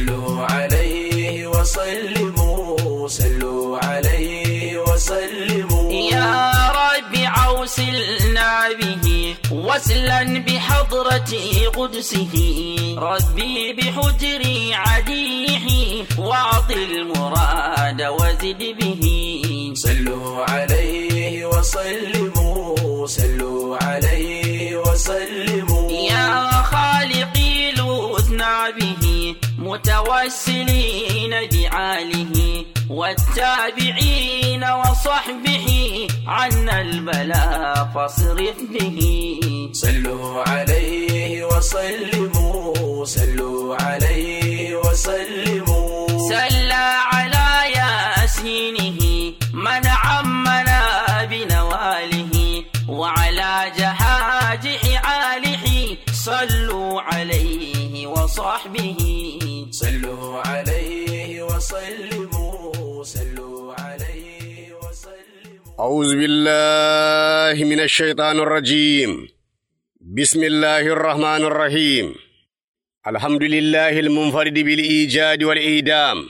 صلوا عليه وسلموا صلوا عليه وسلموا يا رب عوسلنا به وسلا بحضرة قدسه ربي بحجر عديه واعط المراد وزد به صلوا عليه وسلموا صلوا عليه وسلموا يا خالقي لوثنا به متوسلين بعاله والتابعين وصحبه عنا البلاء فاصرف به صلوا عليه وسلموا صلوا عليه وسلموا سلى على ياسينه من عمنا بنواله وعلى جهاجح آله صلوا عليه وصحبه صلوا عليه وسلموا صلوا عليه وسلموا أعوذ بالله من الشيطان الرجيم بسم الله الرحمن الرحيم الحمد لله المنفرد بالإيجاد والإيدام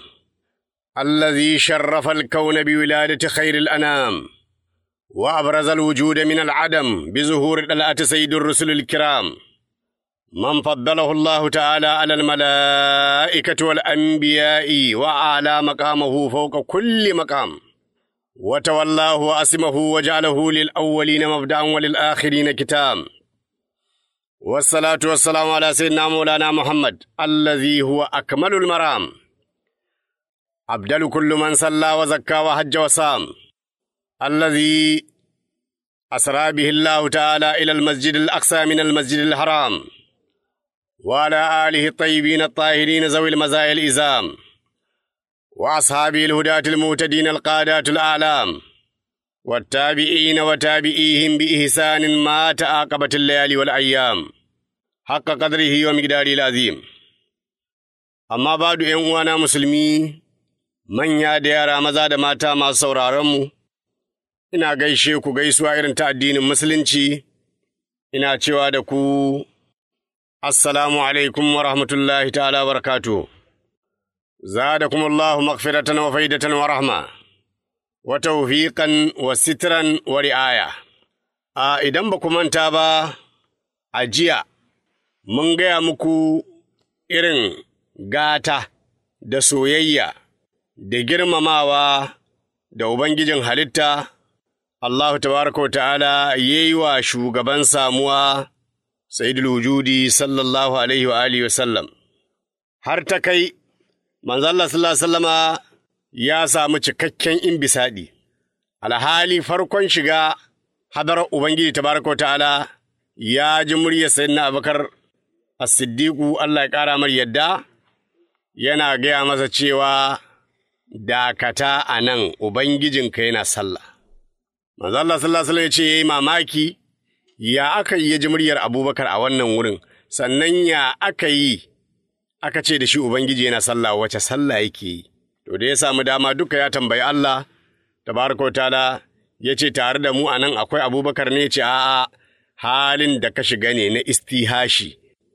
الذي شرف الكون بولادة خير الأنام وأبرز الوجود من العدم بظهور طلعة سيد الرسل الكرام من فضله الله تعالى على الملائكة والأنبياء وأعلى مقامه فوق كل مقام وتولاه وأسمه وجعله للأولين مبدأ وللآخرين كتام والصلاة والسلام على سيدنا مولانا محمد الذي هو أكمل المرام أبدل كل من صلى وزكى وحج وصام الذي أسرى به الله تعالى إلى المسجد الأقصى من المسجد الحرام وعلى آله الطيبين الطاهرين ذوي المزايا الإزام وأصحابه الهداة المهتدين القادات الأعلام والتابعين وتابعيهم بإحسان ما تعاقبت الليالي والأيام حق قدره ومقداره العظيم أما بعد أيها مسلمين manya da yara maza da mata masu sauraronmu, ina gaishe ku gaisuwa irin ta addinin Musulunci, ina cewa da ku, Assalamu alaikum wa rahmatullahi ta'ala wa barakatuh. Zadakum Allahu maghfiratan wa faidatan wa rahma, wa tawfiqan wa sitran wa ri'aya. Idan ba ku manta ba, a jiya, mun gaya muku irin gata da soyayya da girmamawa da Ubangijin halitta, Allah tabaraka wa ta'ala yayi wa shugaban samuwa, Sayyidul Wujudi sallallahu alaihi wa alihi wa sallam. Har ta kai, manzo Allah sallallahu alaihi wasallama ya samu cikakken inbisadi. Alhali farkon shiga hadarar Ubangiji tabaraka wa ta'ala ya ji muryar Sayyidina Abubakar As-Siddiqu Allah ya ƙara mar yadda, yana gaya masa cewa dakata a nan Ubangijinka yana sallah. Manzo Allah sallallahu alaihi wasallam ya ce yayi mamaki ya aka yi ya ji muryar Abubakar a wannan wurin, sannan ya aka yi aka ce da shi Ubangiji yana sallah, wace sallah yake yi. To da ya samu dama duka ya tambayi Allah tabaraka wa ta'ala, ya ce tare da mu a nan akwai Abubakar ne, ce a'a halin da ka shiga ne na istihashi,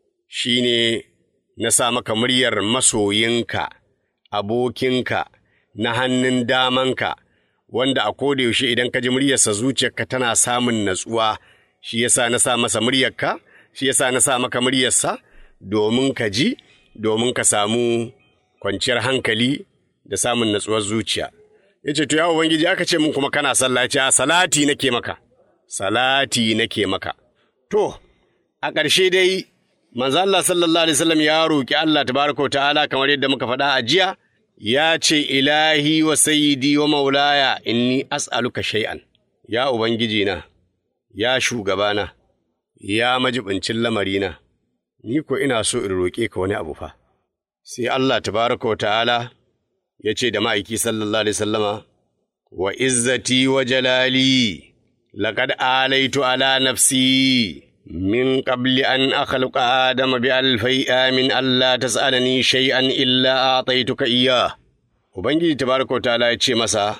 shine na sa maka muryar masoyinka, abokinka, na hannun damanka, wanda a kodayaushe idan ka ji muryarsa zuciyarka tana samun natsuwa, shi yasa na sa masa muryarka, shi yasa na sa maka muryarsa, domin ka ji, domin ka samu kwanciyar hankali da samun natsuwar zuciya. Ya ce, to ya Ubangiji aka ce min kuma kana sallah, ce, salati nake maka, salati nake maka. To, a ƙarshe dai, manzo Allah sallallahu alaihi wasallam ya roki Allah tabaraka wa ta'ala kamar yadda muka faɗa a jiya, ya ce, Ilahi wa sayyidi wa maulaya inni as'aluka shay'an, ya Ubangijina, ya shugabana, ya majibincin lamarina, ni ko ina so in roƙe ka wani abu fa. Sai Allah tabaraka wa ta'ala ya ce da ma'aiki sallallahu alaihi sallama, wa izzati wa jalali, laqad alaitu ala nafsi, min qabli an akhluqa adama bi alfai amin Allah tas'alani shay'an illa a'taituka iyyah. Ubangiji tabaraka ta'ala ya ce masa,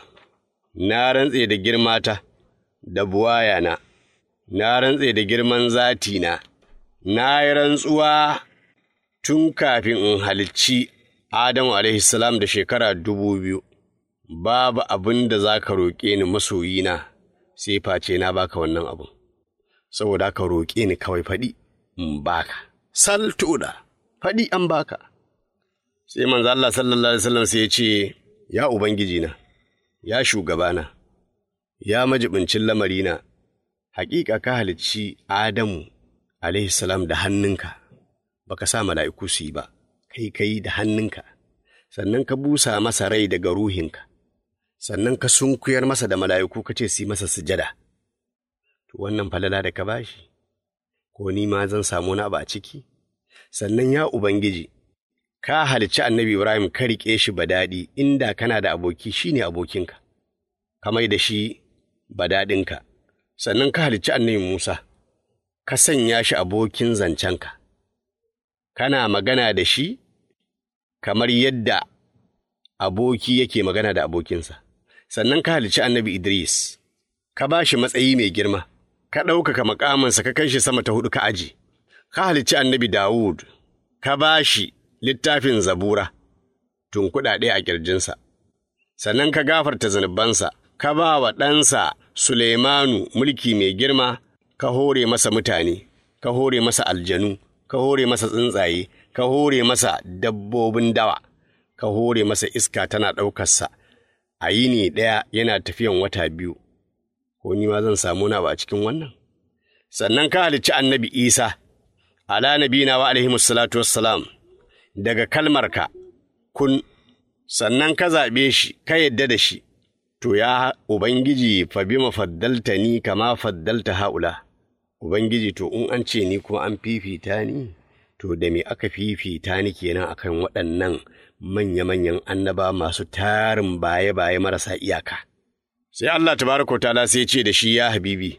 na rantse da girmata da buwayana, na rantse da girman zatina, na yi rantsuwa tun kafin in halicci Adamu alaihi salam da shekara 2000, babu abin da za ka roƙe ni masoyina sai face na baka wannan abin. Saboda ka roƙe ni kawai faɗi in baka. Sal tu'da, faɗi an baka. Sai manzo Allah sallallahu alaihi wasallam sai ya ce, ya Ubangijina, ya shugabana, ya majibincin lamarina, haƙiƙa ka halicci Adamu alaihi salam da hannunka, baka sa mala'iku su yi ba, kai da hannunka, sannan ka busa masa rai daga ruhinka, sannan ka sunkuyar masa da mala'iku ka ce su yi masa sujada. To wannan falala da ka bashi, ko ni ma zan samu wani abu a ciki? Sannan ya Ubangiji, ka halicci annabi Ibrahim ka riƙe shi badaɗi, inda kana da aboki shi ne abokinka, ka mai da shi badaɗinka. Sannan ka halicci annabi Musa, ka sanya shi abokin zancenka, kana magana da shi kamar yadda aboki yake magana da abokinsa. Sannan ka halicci annabi Idris, ka ba shi matsayi mai girma, ka ɗaukaka makamansa ka kai shi sama ta 4 ka aji. Ka halicci annabi Dawud, ka ba shi littafin zabura, tun kuɗaɗe a ƙirjinsa. Sannan ka gafarta zunubansa, ka ba wa ɗansa Suleimanu mulki mai girma, ka hore masa mutane, ka hore masa aljanu, ka hore masa tsuntsaye, ka hore masa dabbobin dawa, ka hore masa iska tana ɗaukarsa, a yini ɗaya yana tafiyan wata 2, ko ni ma zan samu na ba a cikin wannan? Sannan ka halicci annabi Isa, ala nabina wa alaihimus salatu wassalam, daga kalmarka kun, sannan ka zaɓe shi, ka yadda da shi. To ya Ubangiji fa bima faddalta ni kama faddalta haula. Ubangiji to in an ce ni kuma an fifita ni, to da me aka fifita ni kenan akan waɗannan manya-manyan annaba masu tarin baye-baye marasa iyaka. Sai Allah tabaraka ta'ala sai ce da shi, ya habibi,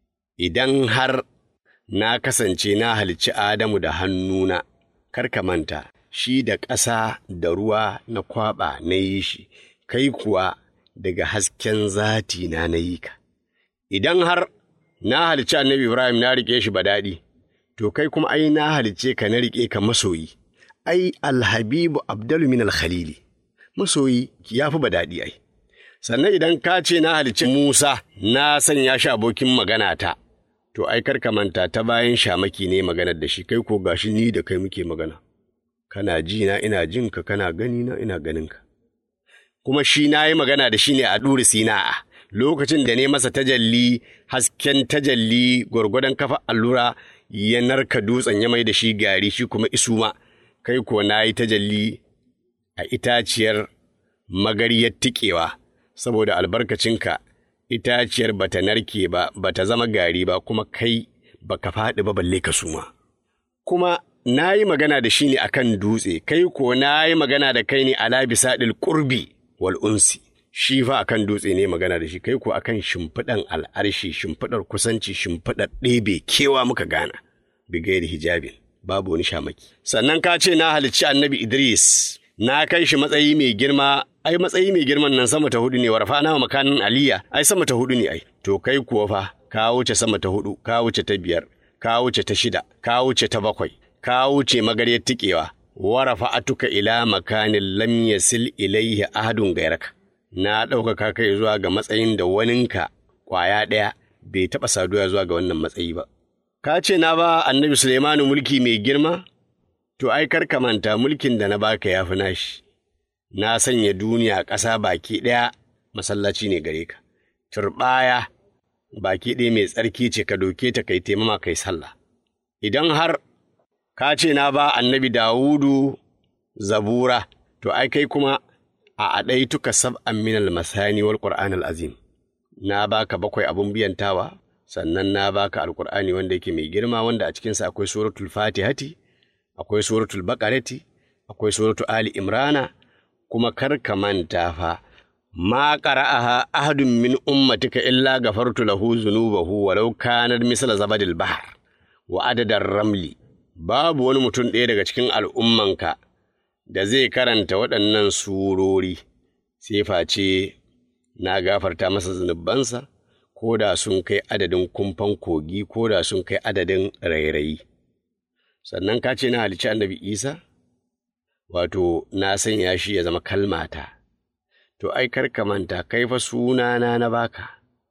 idan har na kasance na halicci Adamu da hannuna, kar ka manta, shi da ƙasa da ruwa na kwaɓa na yi shi, kai kuwa daga hasken zati na yi ka. Idan har na halicci annabi Ibrahim na riƙe shi badaɗi, to kai kuma ai na halicce ka na riƙe ka masoyi. Ai alhabibu abdalu min alkhalili, masoyi ya fi badaɗi ai. Sannan idan ka ce na halicci Musa na sanya shi abokin magana ta, to ai kar ka manta ta bayan shamaki ne maganar da shi, kai ko gashi ni da kai muke magana. Kana ji na ina jin ka, kana gani na ina ganin ka. Kuma shi na yi magana da shi ne a ɗuri Sina'a, lokacin da ne masa tajalli, hasken tajalli gwargwadon kafa allura ya narka dutsen ya mai da shi gari, shi kuma isuma, kai ko na yi tajalli a itaciyar magariyar tikewa, saboda albarkacinka itaciyar bata narke ba, bata zama gari ba, kuma kai baka faɗi ba balle ka suma. Kuma na yi magana da shi ne akan dutse, kai ko na yi magana da kai ne ala bisaɗil ƙurbi wal unsi, shi fa akan dutse ne magana da shi, kai ko akan shimfiɗan al'arshi, shimfiɗar kusanci, shimfiɗar ɗebe kewa muka gana, bigayar hijabin, babu wani shamaki. Sannan ka ce na halicci annabi Idris, na kai shi matsayi mai girma, ai matsayi mai girman nan sama ta 4 ne, warfa na makanin aliyya, ai sama ta 4 ne ai. To kai kuwa fa, ka wuce sama ta 4, ka wuce ta 5, ka wuce ta 6, ka wuce ta 7, ka wuce magaryar tikewa. Warafa atuka ila makanin lam yasil ilaihi ahadun gairaka, na ɗaukaka kai zuwa ga matsayin da waninka ƙwaya ɗaya bai taɓa saduwa zuwa ga wannan matsayi ba. Ka ce na ba annabi Suleimanu mulki mai girma? To ai kar ka manta mulkin da na baka ya fi nashi. Na sanya duniya ƙasa baki ɗaya masallaci ne gare ka, turɓaya baki ɗaya mai tsarki ce, ka doke ta kai taimama kai sallah. Idan har ka ce na ba annabi Dawudu zabura, to ai kai kuma a aɗaituka sab'an minal masani wal Qur'anil azim, na baka 7 abun biyantawa, sannan na baka alƙur'ani wanda yake mai girma, wanda a cikinsa akwai suratul Fatihati, akwai suratul Baqarati, akwai suratul Ali Imrana, kuma kar ka manta fa, ma qara'aha ahadun min ummatika illa ghafartu lahu dhunubahu walau kana misla zabadil bahr wa adadar ramli. Babu wani mutum ɗaya daga cikin al'ummanka da zai karanta waɗannan surori, sai face na gafarta masa zunubansa, ko da sun kai adadin kumfan kogi, ko da sun kai adadin rairayi. Sannan ka ce na halicci annabi Isa, wato na sanya shi ya zama kalmata. To ai karka manta kai fa sunana na baka,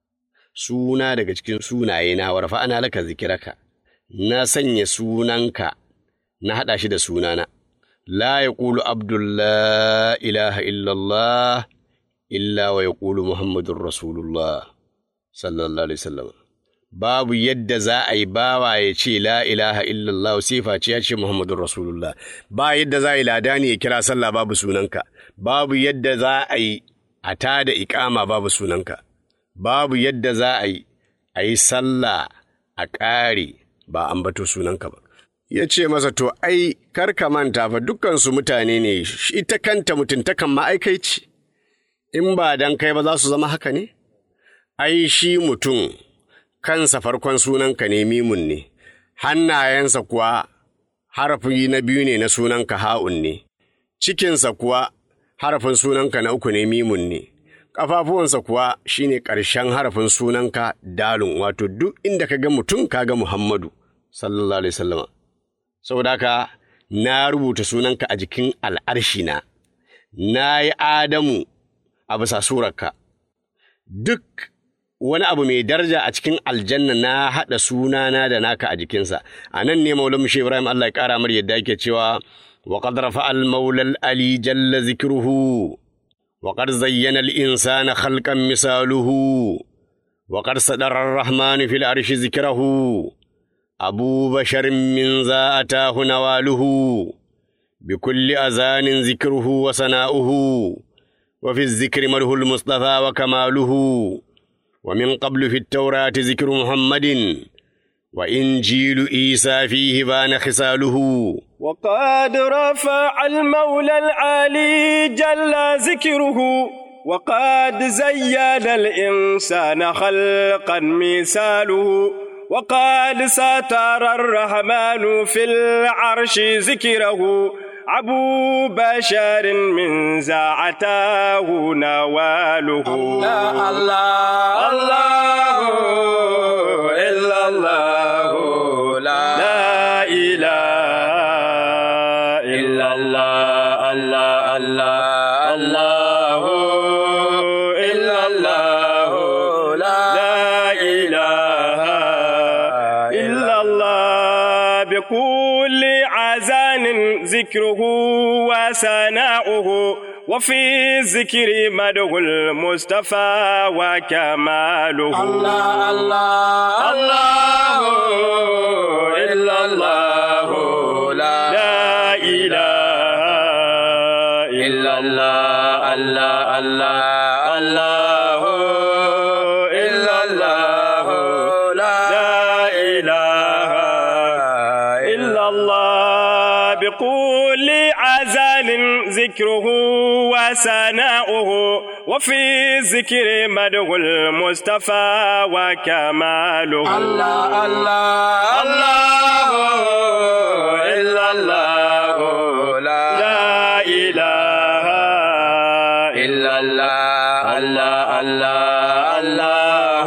suna daga cikin sunaye na warfa ana laka zikiraka, na sanya sunanka na haɗa shi da sunana. La ya ƙulu Abdullah ilaha illallah illa wa ya ƙulu Muhammadun Rasulullah sallallahu alaihi wasallam. Babu yadda za a yi bawa ya ce la ilaha illallah sai face ya ce Muhammadun Rasulullah. Ba yadda za a yi ladani ya kira sallah babu sunanka. Babu yadda za a yi a tada iƙama babu sunanka. Babu yadda za a yi sallah a ƙare ba ambato sunanka ba. Ya ce masa, to ai karka manta fa dukkansu mutane ne, ita kanta mutuntakan ma'aikai ce, in ba dan kai ba za su zama haka ne? Ai shi mutum kansa farkon sunanka ne mimun ne, hannayensa kuwa harafi na biyu ne na sunanka ha'un ne, cikinsa kuwa harafin sunanka na uku ne mimun ne, ƙafafuwansa kuwa shi ne ƙarshen harafin sunanka dalun, wato duk inda ka ga mutum ka ga Muhammadu, sallallahu alaihi wasallama. Saboda haka na rubuta sunanka a jikin al'arshina, na yi Adamu a bisa surarka, duk wani abu mai daraja a cikin aljanna na haɗa sunana da naka a jikinsa. A nan ne Maulan Mushe Ibrahim Allah ya ƙara mar yadda yake cewa, wa qad rafa al-maula al-ali jalla zikruhu wa qad zayyana al-insana khalqan misaluhu wa qad sadara ar-rahmanu fil arshi zikrahu abu basharin min za atahu nawaluhu bi kulli azanin zikruhu wa sana'uhu wa fi zikri madhu al-mustafa wa kamaluhu ومن قبل في التوراة ذكر محمد وإنجيل عيسى فيه بان خصاله وقد رفع المولى العالي جل ذكره وقد زين الإنسان خلقا مثاله وقد ستر الرحمن في العرش ذكره أبو بشر من زعته نواله الله الله الله إلا الله لا إله إلا الله الله الله الله إلا الله لا إله إلا الله بكل عزان ذكره وسناؤه وفي الذكر مدح المصطفى وكماله الله الله الله إلا الله لا إله إلا الله الله الله الله إلا الله لا إله إلا الله بكل عزان ذكره وسناؤه وفي الذكر مدح المصطفى وكماله الله الله الله إلا الله لا إله إلا الله الله الله الله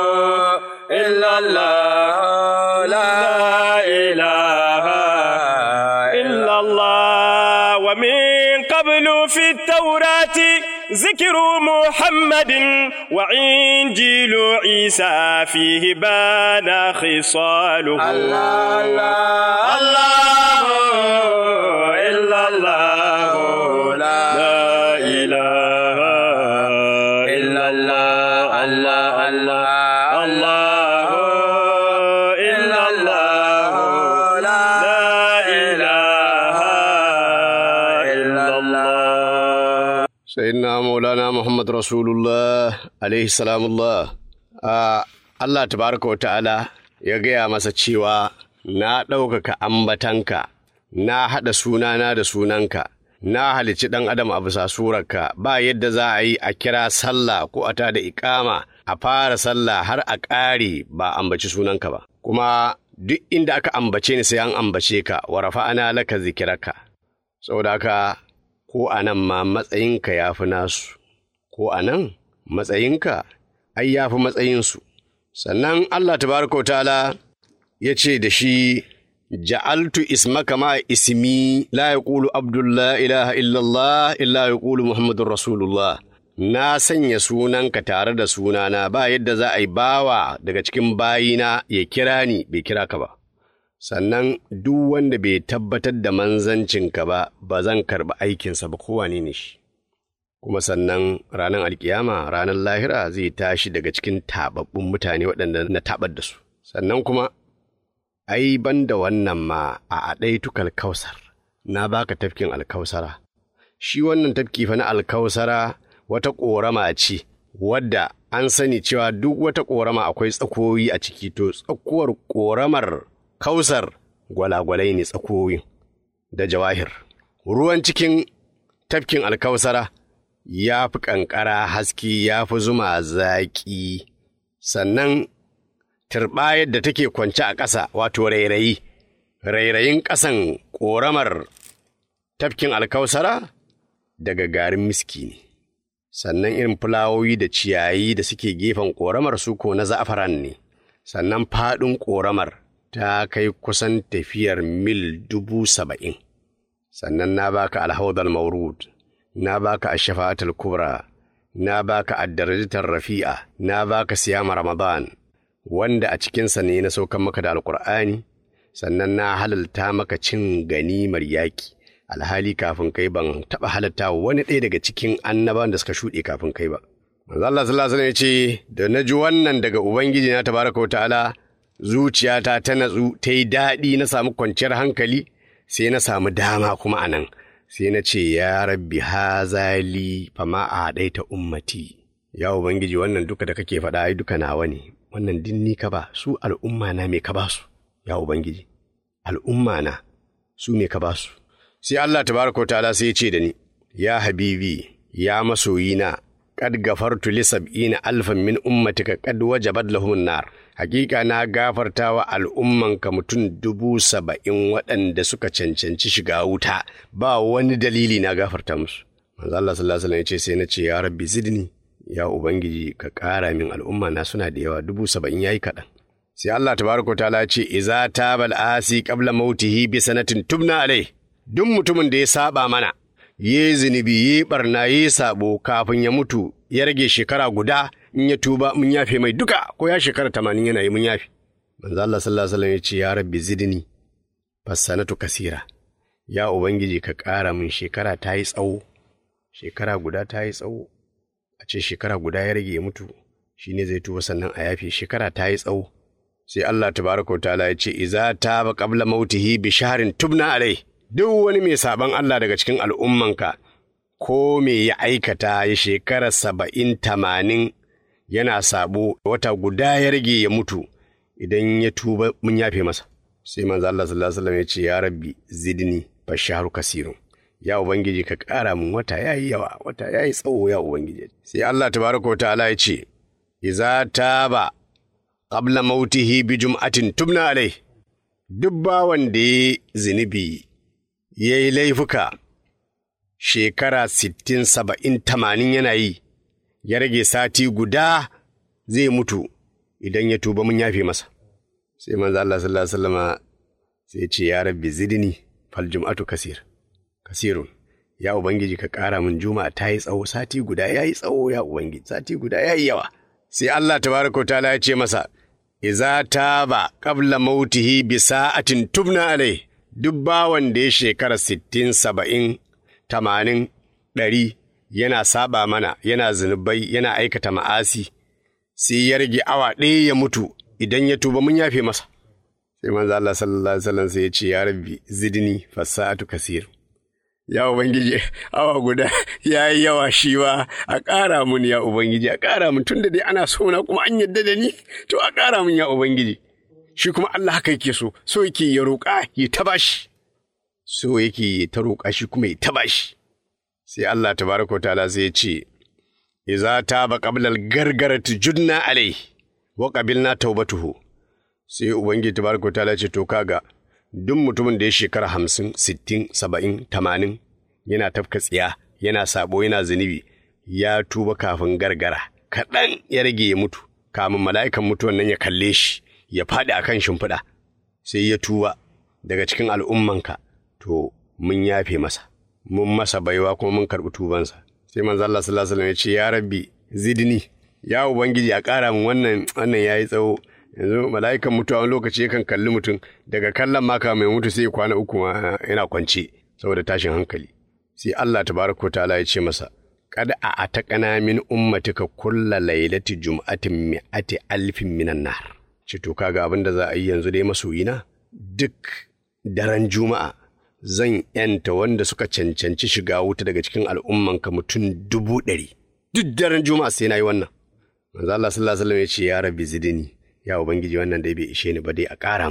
إلا الله لا إله إلا الله ومن قبل في التوراة ذكر محمد وإنجيل عيسى فيه بان خصاله الله الله الله إلا الله لا إله إلا الله الله الله الله إلا الله لا إله إلا الله سيدنا مولانا محمد رسول الله عليه السلام الله. Allah tabaraka wa ta'ala ya gaya masa cewa na ɗaukaka ambatanka, na haɗa sunana da sunanka, na halicci ɗan adam a bisa surarka, ba yadda za a yi a kira sallah ko a tada iƙama a fara sallah har a ƙare ba ambaci sunanka ba. Kuma duk inda aka ambace ni sai an ambace ka, wa rafa'ana laka zikiraka. Saboda haka ko a nan ma matsayinka ya fi nasu, ko a nan matsayinka ai ya fi matsayinsu. Sannan Allah tabaraka wa ta'ala ya ce da shi ja'altu ismaka ma ismi la yaqulu abdullah ilaha illallah illa yaqulu muhammadur rasulullah. Na sanya sunanka tare da sunana, ba yadda za a yi bawa daga cikin bayina ya kira ni bai kira ka ba. Sannan duk wanda bai tabbatar da manzancinka ba zan karɓi aikinsa ba kowane ne shi. Kuma sannan ranar alkiyama, ranar lahira zai tashi daga cikin taɓaɓɓun mutane waɗanda na taɓar da su. Sannan kuma, ai ban da wannan ma a aɗaitukal kausar, na baka tafkin alkausara. Shi wannan tafki fa na alkausara wata ƙorama ce, wadda an sani cewa duk wata ƙorama akwai tsakoyi a ciki, to tsakuwar ƙoramar kausar gwalagwalai ne tsakoyin da jawahir. Ruwan cikin tafkin alkausara ya fi ƙanƙara haske, ya fi zuma zaƙi, sannan turɓayar da take kwance a ƙasa wato rairayin ƙasan ƙoramar tafkin alkausara daga garin miski ne. Sannan irin fulawoyi da ciyayi da suke gefen ƙoramar su ko na za'afaran ne. Sannan faɗin ƙoramar ta kai kusan tafiyar mil 70,000. Sannan na baka alhaudal maurud, na baka ashafa'atul kubra, na baka addarajatar rafi'a, na baka siyama ramadan, wanda a cikinsa ne na saukan maka da alƙur'ani, sannan na halalta maka cin ganimar yaƙi. Alhali kafin kai ban taɓa halatta wani ɗaya daga cikin annabawan da suka shuɗe kafin kai ba. Manzo Allah sallallahu alaihi wasallam ya ce, da na ji wannan daga Ubangiji na tabaraka wa ta'ala, zuciyata ta natsu, ta yi daɗi, na samu kwanciyar hankali, sai na samu dama kuma a nan. Sai na ce, ya rabbi hazali fama a haɗaita ummati. Ya Ubangiji wannan duka da kake faɗa ai duka nawa ne, wannan dinni ka ba, su al'umma na me ka ba su, ya Ubangiji, al'umma na su me ka ba su. Sai Allah tabaraka wa ta'ala sai ya ce da ni, ya habibi, ya masoyina, kad gafartu li 70,000 min ummatika kad wajabat lahum nar. Hakika na gafarta wa al'ummanka mutum 70,000 waɗanda suka cancanci shiga wuta, ba wani dalili na gafarta musu. Manzo Allah sallallahu alaihi wasallam ya ce sai na ce ya rabbi zidni, ya Ubangiji ka ƙara min, al'umma na suna da yawa, 70,000 yayi kaɗan. Sai Allah tabaraka wa ta'ala ya ce iza tabal asi qabla mautihi bi sanatin tubna alai. Duk mutumin da ya saba mana, ya zunubi, ya barna, ya sabo kafin ya mutu, ya rage shekara guda, in ya tuba mun yafe mai duka, ko ya shekara 80 yana yi mun yafe. Manzo Allah sallallahu alaihi wasallam ya ce ya rabbi zidni fasanatu kasira. Ya Ubangiji ka ƙara min, shekara ta yi tsawo, shekara guda ta yi tsawo. A ce shekara guda ya rage ya mutu, shine zai tuba sannan a yafe, shekara ta yi tsawo. Sai Allah tabaraka wa ta'ala ya ce iza taba qabla mautihi bi shahrin tubna alai. Duk wani mai saban Allah daga cikin al'ummanka, ko me ya aikata ya shekara 70-80 yana sabo, wata guda ya rage ya mutu, idan ya tuba mun yafe masa. Sai manzo Allah sallallahu alaihi wasallam ya ce ya rabbi zidni fasharu kasirun. Ya Ubangiji ka ƙara mun, wata yayi yawa, wata yayi tsawo ya Ubangiji. Sai Allah tabaraka wa ta'ala ya ce iza taba qabla mautihi bi jum'atin tubna alai. Duk bawan da ya zunubi ya yi laifuka shekara 60, 70, 80 yana yi, ya rage sati guda zai mutu, idan ya tuba mun yafe masa. Sai manzo Allah sallallahu alaihi wasallama sai ce ya rabbi zidni fal jum'atu kasirun. Ya Ubangiji ka ƙara min, juma'a ta yi tsawo, sati guda ya yi tsawo ya Ubangiji, sati guda ya yi yawa. Sai Allah tabaraka wa ta'ala ya ce masa iza taba qabla mautihi bi sa'atin tubna alai. Duk bawan da ya shekara 60, 70, 80, 100 yana saba mana, yana zunubai, yana aikata ma'asi, sai ya rage awa ɗaya ya mutu, idan ya tuba mun yafe masa. Sai manzo Allah sallallahu alaihi wasallam sai ya ce ya rabbi zidni fasa'atu kasir. Ya Ubangiji, awa guda ya yi yawa shi ba, a ƙara mun ya Ubangiji, a ƙara mun, tun da dai ana so na kuma an yadda da ni, to a ƙara mun ya Ubangiji. Shi kuma Allah haka yake so yake ya roƙa ya taba shi, so yake ya ta roƙa shi kuma ya taba shi. Sai Allah tabaraka ta'ala sai ya ce, iza taba qabla al-gargarati judna alai wa qabilna taubatuhu. Sai Ubangiji tabaraka ta'ala ce to kaga duk mutumin da ya shekara 50, 60, 70, 80 yana tafka tsiya, yana sabo, yana zunubi, ya tuba kafin gargara, kaɗan ya rage ya mutu, kamin mala'ikan mutuwan nan ya kalle shi, ya faɗi a kan shimfiɗa, sai ya tuba, daga cikin al'ummanka to mun yafe masa, mun masa baiwa kuma mun karɓi tubansa. Sai manzo Allah sallallahu alaihi wasallam ya ce ya rabbi zidni, ya ubangiji a ƙara min wannan yayi tsawo. Yanzu mala'ikan mutuwa wani lokaci yakan kalli mutum daga kallon maka mai mutu sai kwana 3 ma yana kwance saboda tashin hankali. Sai Allah tabaraka ta'ala ya ce masa kad a ataqana min ummatika kulla lailati jum'atin mi'ati alfin minan nar. Ce to kaga abin da za a yi yanzu dai masoyina, duk daren juma'a zan yanta wanda suka cancanci shiga wuta daga cikin al'ummanka mutum 100,000. Duk daren juma'a sai na yi wannan. Manzo Allah sallallahu alaihi wasallam ya ce ya rabbi zidni, ya ubangiji wannan dai bai ishe ni ba, dai a ƙara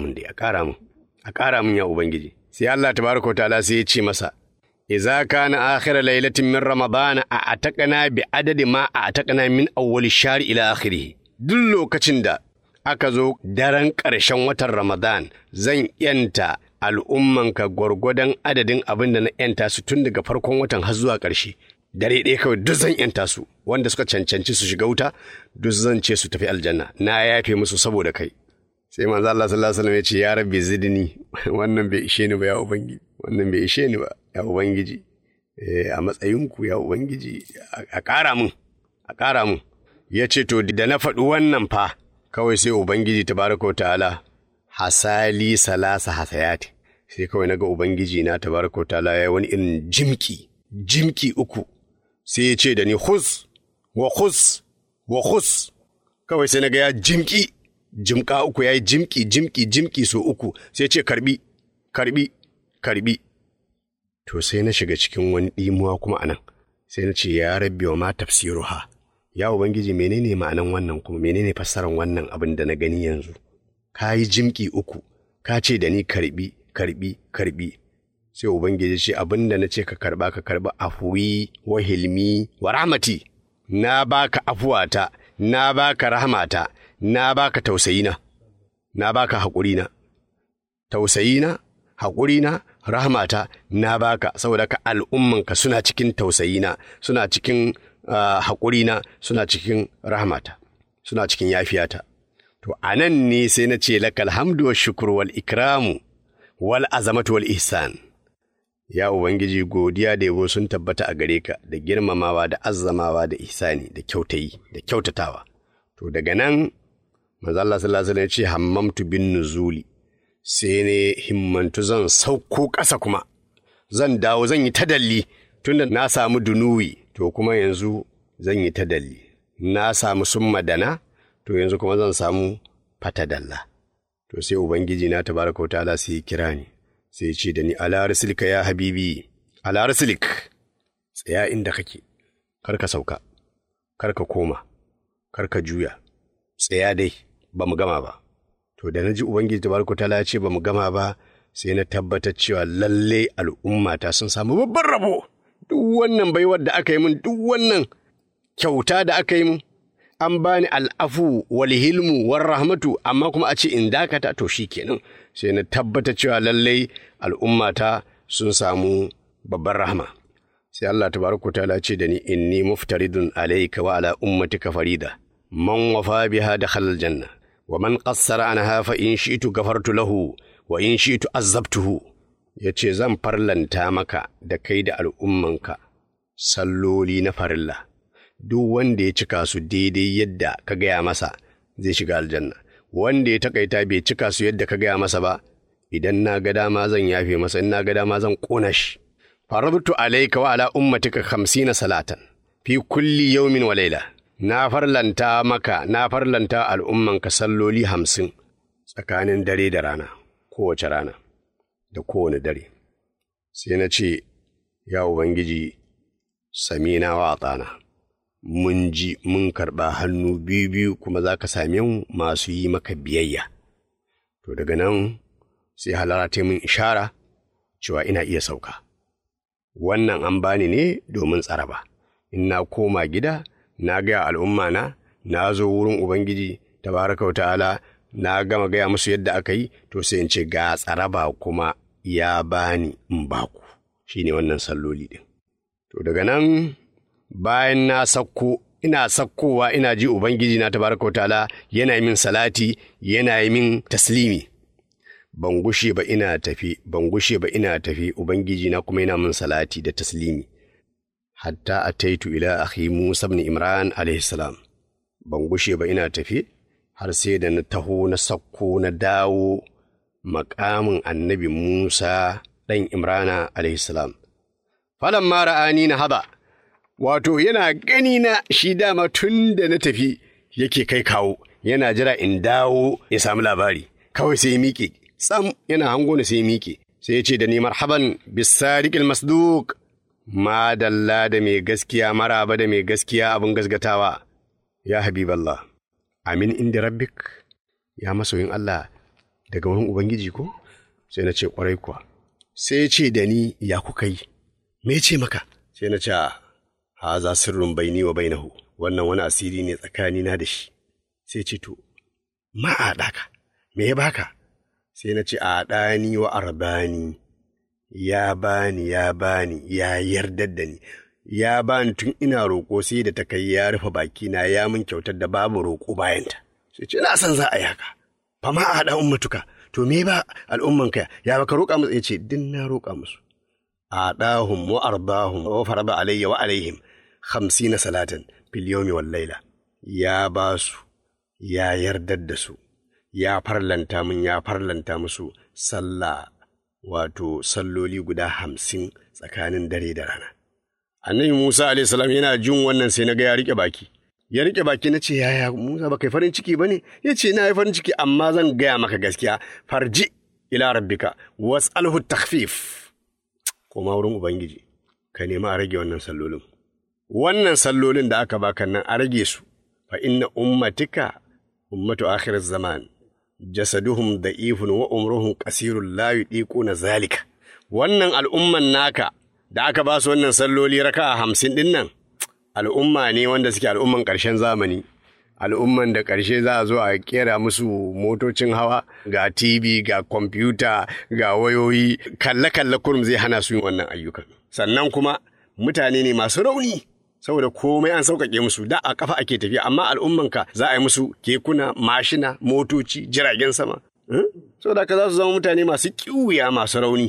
min ya ubangiji. Sai Allah tabaraka wa ta'ala sai ya ce masa idza kana akhir lailatin min ramadana a ataqana bi adadi ma a ataqana min awwal shahr ila akhirih. Duk lokacin da aka zo daren ƙarshen watan Ramadan zan yanta al'ummanka gwargwadon adadin abin da na yanta su tun daga farkon watan har zuwa ƙarshe. Dare ɗaya kawai duk zan yanta su, wanda suka cancanci su shiga wuta duk zan ce su tafi aljanna, na yafe musu saboda kai. Sai manzo Allah sallallahu alaihi wasallam ya ce ya rabbi zidni, wannan bai ishe ni ba ya ubangiji, wannan bai ishe ni ba ya ubangiji, a matsayinku ya ubangiji a ƙara mun. Ya ce to da na faɗi wannan fa kawai sai ubangiji tabaraka wa ta'ala hasali salasa hasayati, sai kawai naga ubangiji na tabaraka wa ta'ala ya wani irin jimki 3, sai ya ce da ni khus wa khus, kawai sai naga ya jimka 3, yayi jimki so 3, sai ya ce karbi. To sai na shiga cikin wani ɗimuwa kuma anan, sai na ce ya rabbi wa ma tafsiruha, ya ubangiji menene ma'anan wannan, kuma menene fassaran wannan abin da na gani yanzu? Ka yi jimki 3, ka ce da ni karbi. Sai ubangiji ce abin da na ce ka karba afuwi wa hilmi wa rahmati, na baka afuwata, na baka rahmata, na baka tausayina, na baka haƙurina, tausayina, haƙurina, rahmata na baka, saboda ka al'ummanka suna cikin tausayina, suna cikin haƙurina, suna cikin rahmata, suna cikin yafiyata. To a nan ne sai na ce lakal hamdu wa shukru wal ikramu wal azamatu wal ihsan. Ya ubangiji godiya da yabo sun tabbata a gare ka, da girmamawa da azzamawa da ihsani da kyautayi da kyautatawa. To daga nan manzo Allah sallallahu alaihi wasallam ya ce hammamtu bin nuzuli, sai ne himmantu zan sauko ƙasa kuma, zan dawo zan yi tadalli, tunda na samu dunuwi to kuma yanzu zan yi tadalli, na samu summadana to yanzu kuma zan samu fatadalla. To sai ubangiji na tabaraka wa ta'ala sai kira ni, sai ce da ni ala rasulika ya habibi, ala rasulik, tsaya inda kake, kar ka sauka, kar ka koma, kar ka juya, tsaya dai, ba mu gama ba. To da na ji ubangiji tabaraka wa ta'ala ya ce ba mu gama ba, sai na tabbatar cewa lalle al'ummata sun samu babban rabo. Duk wannan baiwar da aka yi min, duk wannan kyauta da aka yi min, an bani al'afu wal hilmu war rahmatu, amma kuma a ce in dakata, to shi kenan. Sai na tabbata cewa lallai al'ummata sun samu babban rahama. Sai Allah tabaraka ta'ala ce da ni inni muftaridun alayka wa ala ummatika farida, man wafa biha dakhala aljanna wa man qassara anha fa in shi'tu ghafartu lahu wa in shi'tu azabtuhu. Yace zan farlanta maka da kai da al'ummanka salloli na farilla, duk wanda ya cika su daidai yadda ka gaya masa zai shiga aljanna, wanda ya takaita bai cika su yadda ka gaya masa ba, idan na ga dama zan yafe masa, in na ga dama zan ƙona shi. Farabtu alayka wa ala ummatika 50 salatan fi kulli yawmin wa layla, na farlanta al'ummanka salloli 50 tsakanin dare da rana, kowace rana da kowane dare. Sai na ce ya ubangiji samina wa atana, mun ji mun karɓa hannu biyu kuma za ka same mu masu yi maka biyayya. To daga nan sai halara ta min ishara cewa ina iya sauka. Wannan an bani ne domin tsaraba. In na koma gida, na gaya al'umma na zo wurin Ubangiji tabaraka wa ta'ala, na gama gaya musu yadda aka yi, to sai in ce ga tsaraba kuma ya bani in baku. Shi ne wannan salloli ɗin. To daga nan bayan na ina sakkowa ina ji Ubangiji na tabaraka wa ta'ala yana min salati, yana min taslimi. ban gushe ba ina tafi ubangiji na kuma yana min salati da taslimi hatta ataitu ila akhi Musa ibn Imran alayhi salam, ban gushe ba ina tafi har sai da na taho na sakko na dawo makamin annabi Musa ɗan Imrana alayhi salam. Falamma ra'ani na haba, wato yana gani na shi dama tun da na tafi yake kai kawo, yana jira in dawo ya samu labari, kawai sai ya miƙe, tsam yana hango ni sai ya miƙe, sai ya ce da ni marhaban bisadiqil masduq, madalla da mai gaskiya, maraba da mai gaskiya abin gasgatawa, ya habiballah, amin inda rabbik, ya masoyin Allah daga wurin Ubangiji ko? Sai na ce ƙwarai kuwa. Sai ya ce da ni ya kuka yi, me ce maka? Sai na ce haza sirrun baini wa bainahu, wannan wani asiri ne tsakanina da shi. Sai ce to ma a ɗaka, me ya baka? Sai na ce a ɗani wa arbani, ya bani ya yardar da ni, ya bani tun ina roƙo sai da ta kai ya rufe bakina ya min kyautar da babu roƙo bayanta. Sai ce na san za a yi haka, fa ma a haɗa ummatuka, to me ba al'ummanka ya baka roƙa musu? Ya ce din na roƙa musu. A ɗahum wa ardahum wa farada alayya wa alaihim 50 salatan fil yawmi wal laila, ya ba su, ya yardar da su, ya farlanta musu sallah, wato salloli guda 50 tsakanin dare da rana. Annabi Musa alayhi salam yana jin wannan sai na ga ya rike baki, na ce yaya Musa ba kai farin ciki ba ne? Ya ce na yi farin ciki amma zan gaya maka gaskiya, farji ila rabbika was'alhu takhfif, koma wurin Ubangiji ka nema a rage wannan sallolin da aka baka nan a rage su, fa inna ummatika ummatu akhir zaman jasaduhum da'ifun wa umruhum qasirun la yudiquna zalika. Wannan al'umman naka da aka ba su wannan salloli raka'a 50 din nan, al'umma ne wanda suke al'umman ƙarshen zamani, al'umman da ƙarshe za a zo a kera musu motocin hawa, ga TV, ga kwamfuta, ga wayoyi, kalle-kalle kurum zai hana su yin wannan ayyukan. Sannan kuma mutane ne masu rauni, saboda komai an sauƙaƙe musu, da a ƙafa ake tafiya, amma al'ummanka za a yi musu kekuna, mashina, motoci, jiragen sama. Saboda ka za su zama mutane masu ƙiwuya masu rauni,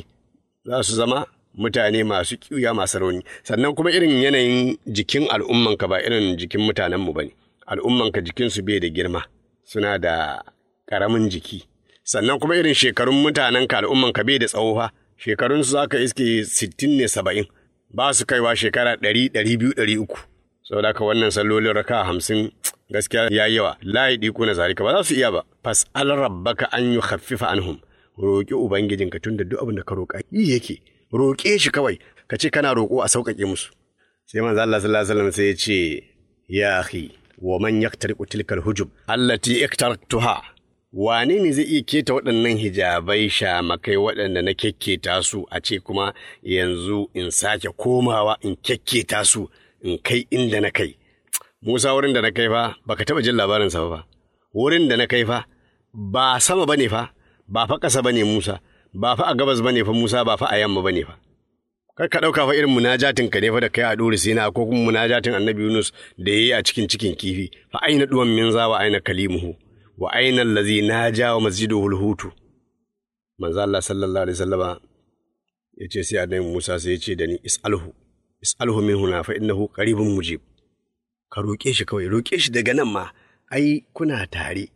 sannan kuma irin yanayin jikin al'ummanka ba irin jikin mutanenmu ba ne. Al'ummanka jikinsu bai da girma, suna da ƙaramin jiki, sannan kuma irin shekarun mutanenka al'ummanka bai da tsawo fa, shekarunsu za ka iske 60 ne 70, ba su kaiwa shekara 100, 200, 300. Saboda ka wannan sallolin raka 50 gaskiya ya yawa, la yi na zalika ba za su iya ba. Fas'al rabbaka an yukhaffifa anhum, roƙi ubangijinka tunda duk abin da ka roƙa yi yake, roƙe shi kawai, ka ce kana roƙo a sauƙaƙe musu. Sai manzo Allah sallallahu alaihi wasallam sai ya ce ya akhi wa man yaktariqu tilkal hujub allati iktartuha, wane ne zai iya keta waɗannan hijabai shamakai waɗanda na kekketa su, a ce kuma yanzu in sake komawa in kekketa su in kai inda na kai. Musa wurin da na kai fa baka taɓa jin labarinsa ba, wurin da na kai fa ba sama bane fa, ba fa ƙasa bane Musa, ba fa a gabas bane fa Musa, ba fa a yamma bane fa. Kar ka ɗauka fa irin munajatin ka ne fa da kai a Duri Sina, ko kuma munajatin Annabi Yunus da yayi a cikin kifi, fa aina duwan min za wa aina kalimuhu wa aina allazi naja wa masjiduhul hutu. Manzo Allah sallallahu alaihi wasallama yace sai Annabi Musa sai yace da ni is'alhu min huna fa innahu qaribun mujib. Ka roƙe shi kawai, roƙe shi daga nan ma, ai kuna tare,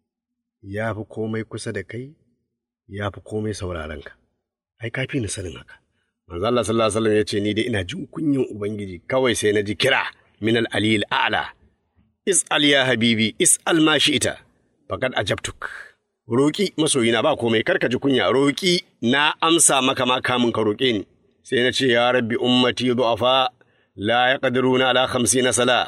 ya fi komai kusa da kai, ya fi komai sauraron ka, ai ka fi ni sanin haka. Manzo Allah sallallahu alaihi wasallam ya ce ni dai ina jin kunyin Ubangiji, kawai sai na ji kira min al-aliyil a'la, is'al ya habibi is'al ma shi'ita faqad ajabtuk. Roƙi masoyina ba komai, karka ji kunya, roƙi na amsa maka ma kamun ka roƙe ni. Sai na ce ya rabbi ummati du'afa la yaqdiruna ala 50 sala.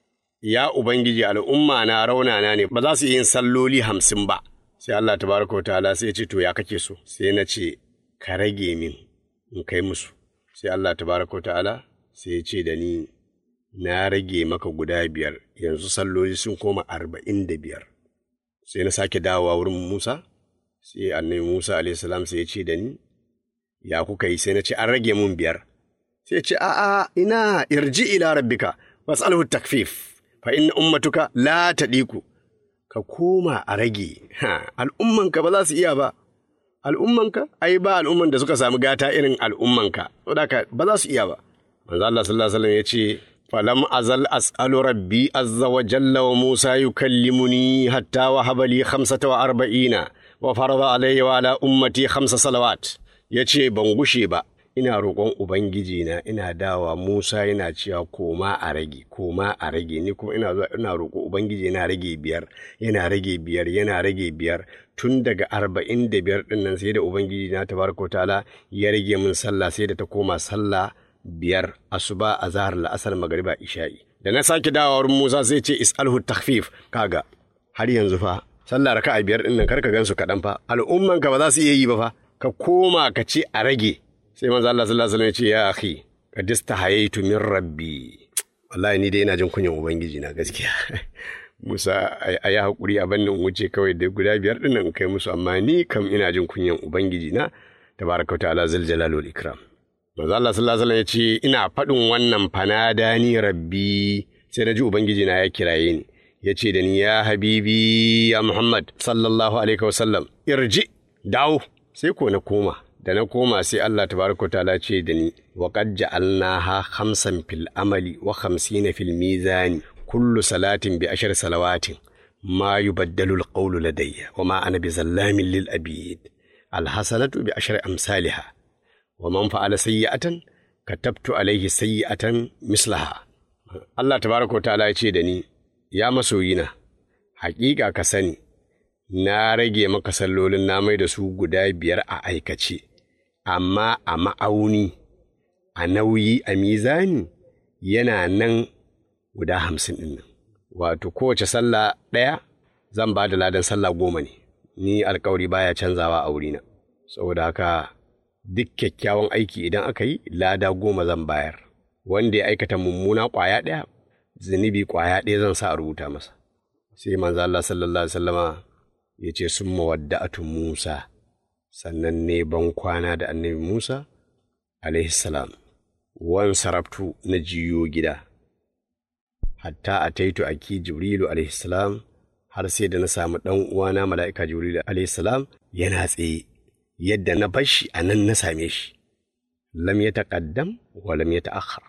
Ya Ubangiji al'umma na raunana ne, ba za su yin salloli 50 ba. Sai Allah tabaraka wa ta'ala sai ya ce to ya kake so? Sai na ce ka rage min in kai musu. Sai Allah tabaraka wa ta'ala sai ya ce da ni na rage maka guda 5, yanzu salloli sun koma 45. Sai na sake dawowa wurin Musa, sai annabi Musa alaihi salam sai ya ce da ni ya kuka yi? Sai na ce an rage mun 5. Sai ya ce a'a ina irji ila rabbika was'alhu takfif fa inna ummatuka la tadiku. Ka koma a rage, al'ummanka ba za su iya ba, al'ummanka ai ba al'umman da suka samu gata irin al'ummanka saboda ba za su iya ba manzo Allah sallallahu alaihi wasallam ya ce falam azal as'alu rabbi azza wa jalla wa Musa yukallimuni hatta wa habali 45 wa farada alayya wa ala ummati 5 salawat yace ban gushe ba ina roƙon ubangiji na ina dawa Musa yana cewa koma a rage ni kuma ina zuwa ina roƙo ubangiji yana rage biyar tun daga 45 din nan sai da ubangiji na tabaraka ta'ala ya rage min sallah sai da ta koma sallah 5 asuba azhar la'asar magriba isha'i da na sake dawowa wurin Musa sai ce is'alhu takhfif kaga har yanzu fa sallah raka'a 5 din nan karka gansu kadan fa al'umman ka ba za su iya yi ba fa ka koma ka ce a rage sai manzo Allah sallallahu alaihi wasallam ya ce ya akhi qadista hayaitu min rabbi wallahi ni dai ina jin kunyan ubangiji na gaskiya Musa a yi haƙuri a bannin wuce kawai da guda 5 ɗin nan kai musu amma ni kam ina jin kunyan Ubangiji na tabaraka wa ta'ala zal jalalul ikram. Manzo Allah sallallahu alaihi wasallam ya ce ina faɗin wannan fanada ni rabbi sai na ji Ubangiji na ya kiraye ni ya ce da ni ya habibi ya Muhammad sallallahu alaihi wasallam irji dawo sai ko na koma da na koma sai Allah tabaraka wa ta'ala ce da ni wa qad ja'alnaha 5 fil amali wa 50 fil mizani kullu salatin bi 10 salawatin ma yubaddalu alqawlu ladayya wa ma ana bizallamin lil abid alhasanatu bi 10 amsalha wa man fa'ala sayyi'atan katabtu alayhi sayyi'atan mislaha Allah tabaraka wa ta'ala ya ce da ni ya masoyina haƙiƙa ka sani na rage maka sallolin na mai da su guda 5 a aikace amma a ma'auni a nauyi a mizani yana nan guda 50 ɗin nan. Wato kowace sallah ɗaya zan ba da ladan sallah 10 ne, ni alkawari baya canzawa a wurina. Saboda haka duk kyakkyawan aiki idan aka yi lada 10 zan bayar. Wanda ya aikata mummuna ƙwaya ɗaya, zunubi ƙwaya ɗaya zan sa a rubuta masa. Sai manzo Allah sallallahu alaihi wasallama ya ce sun mawadda'atu Musa, sannan ne ban kwana da annabi Musa alaihi salam. Wan sarabtu na jiyo gida. Hatta a taito aki Jibrilu alaihissalam har sai da na samu ɗan uwana mala'ika Jibrilu alaihissalam yana tsaye yadda na bar shi a nan na same shi. Lam ya taƙaddam wa lam ya ta'akhar.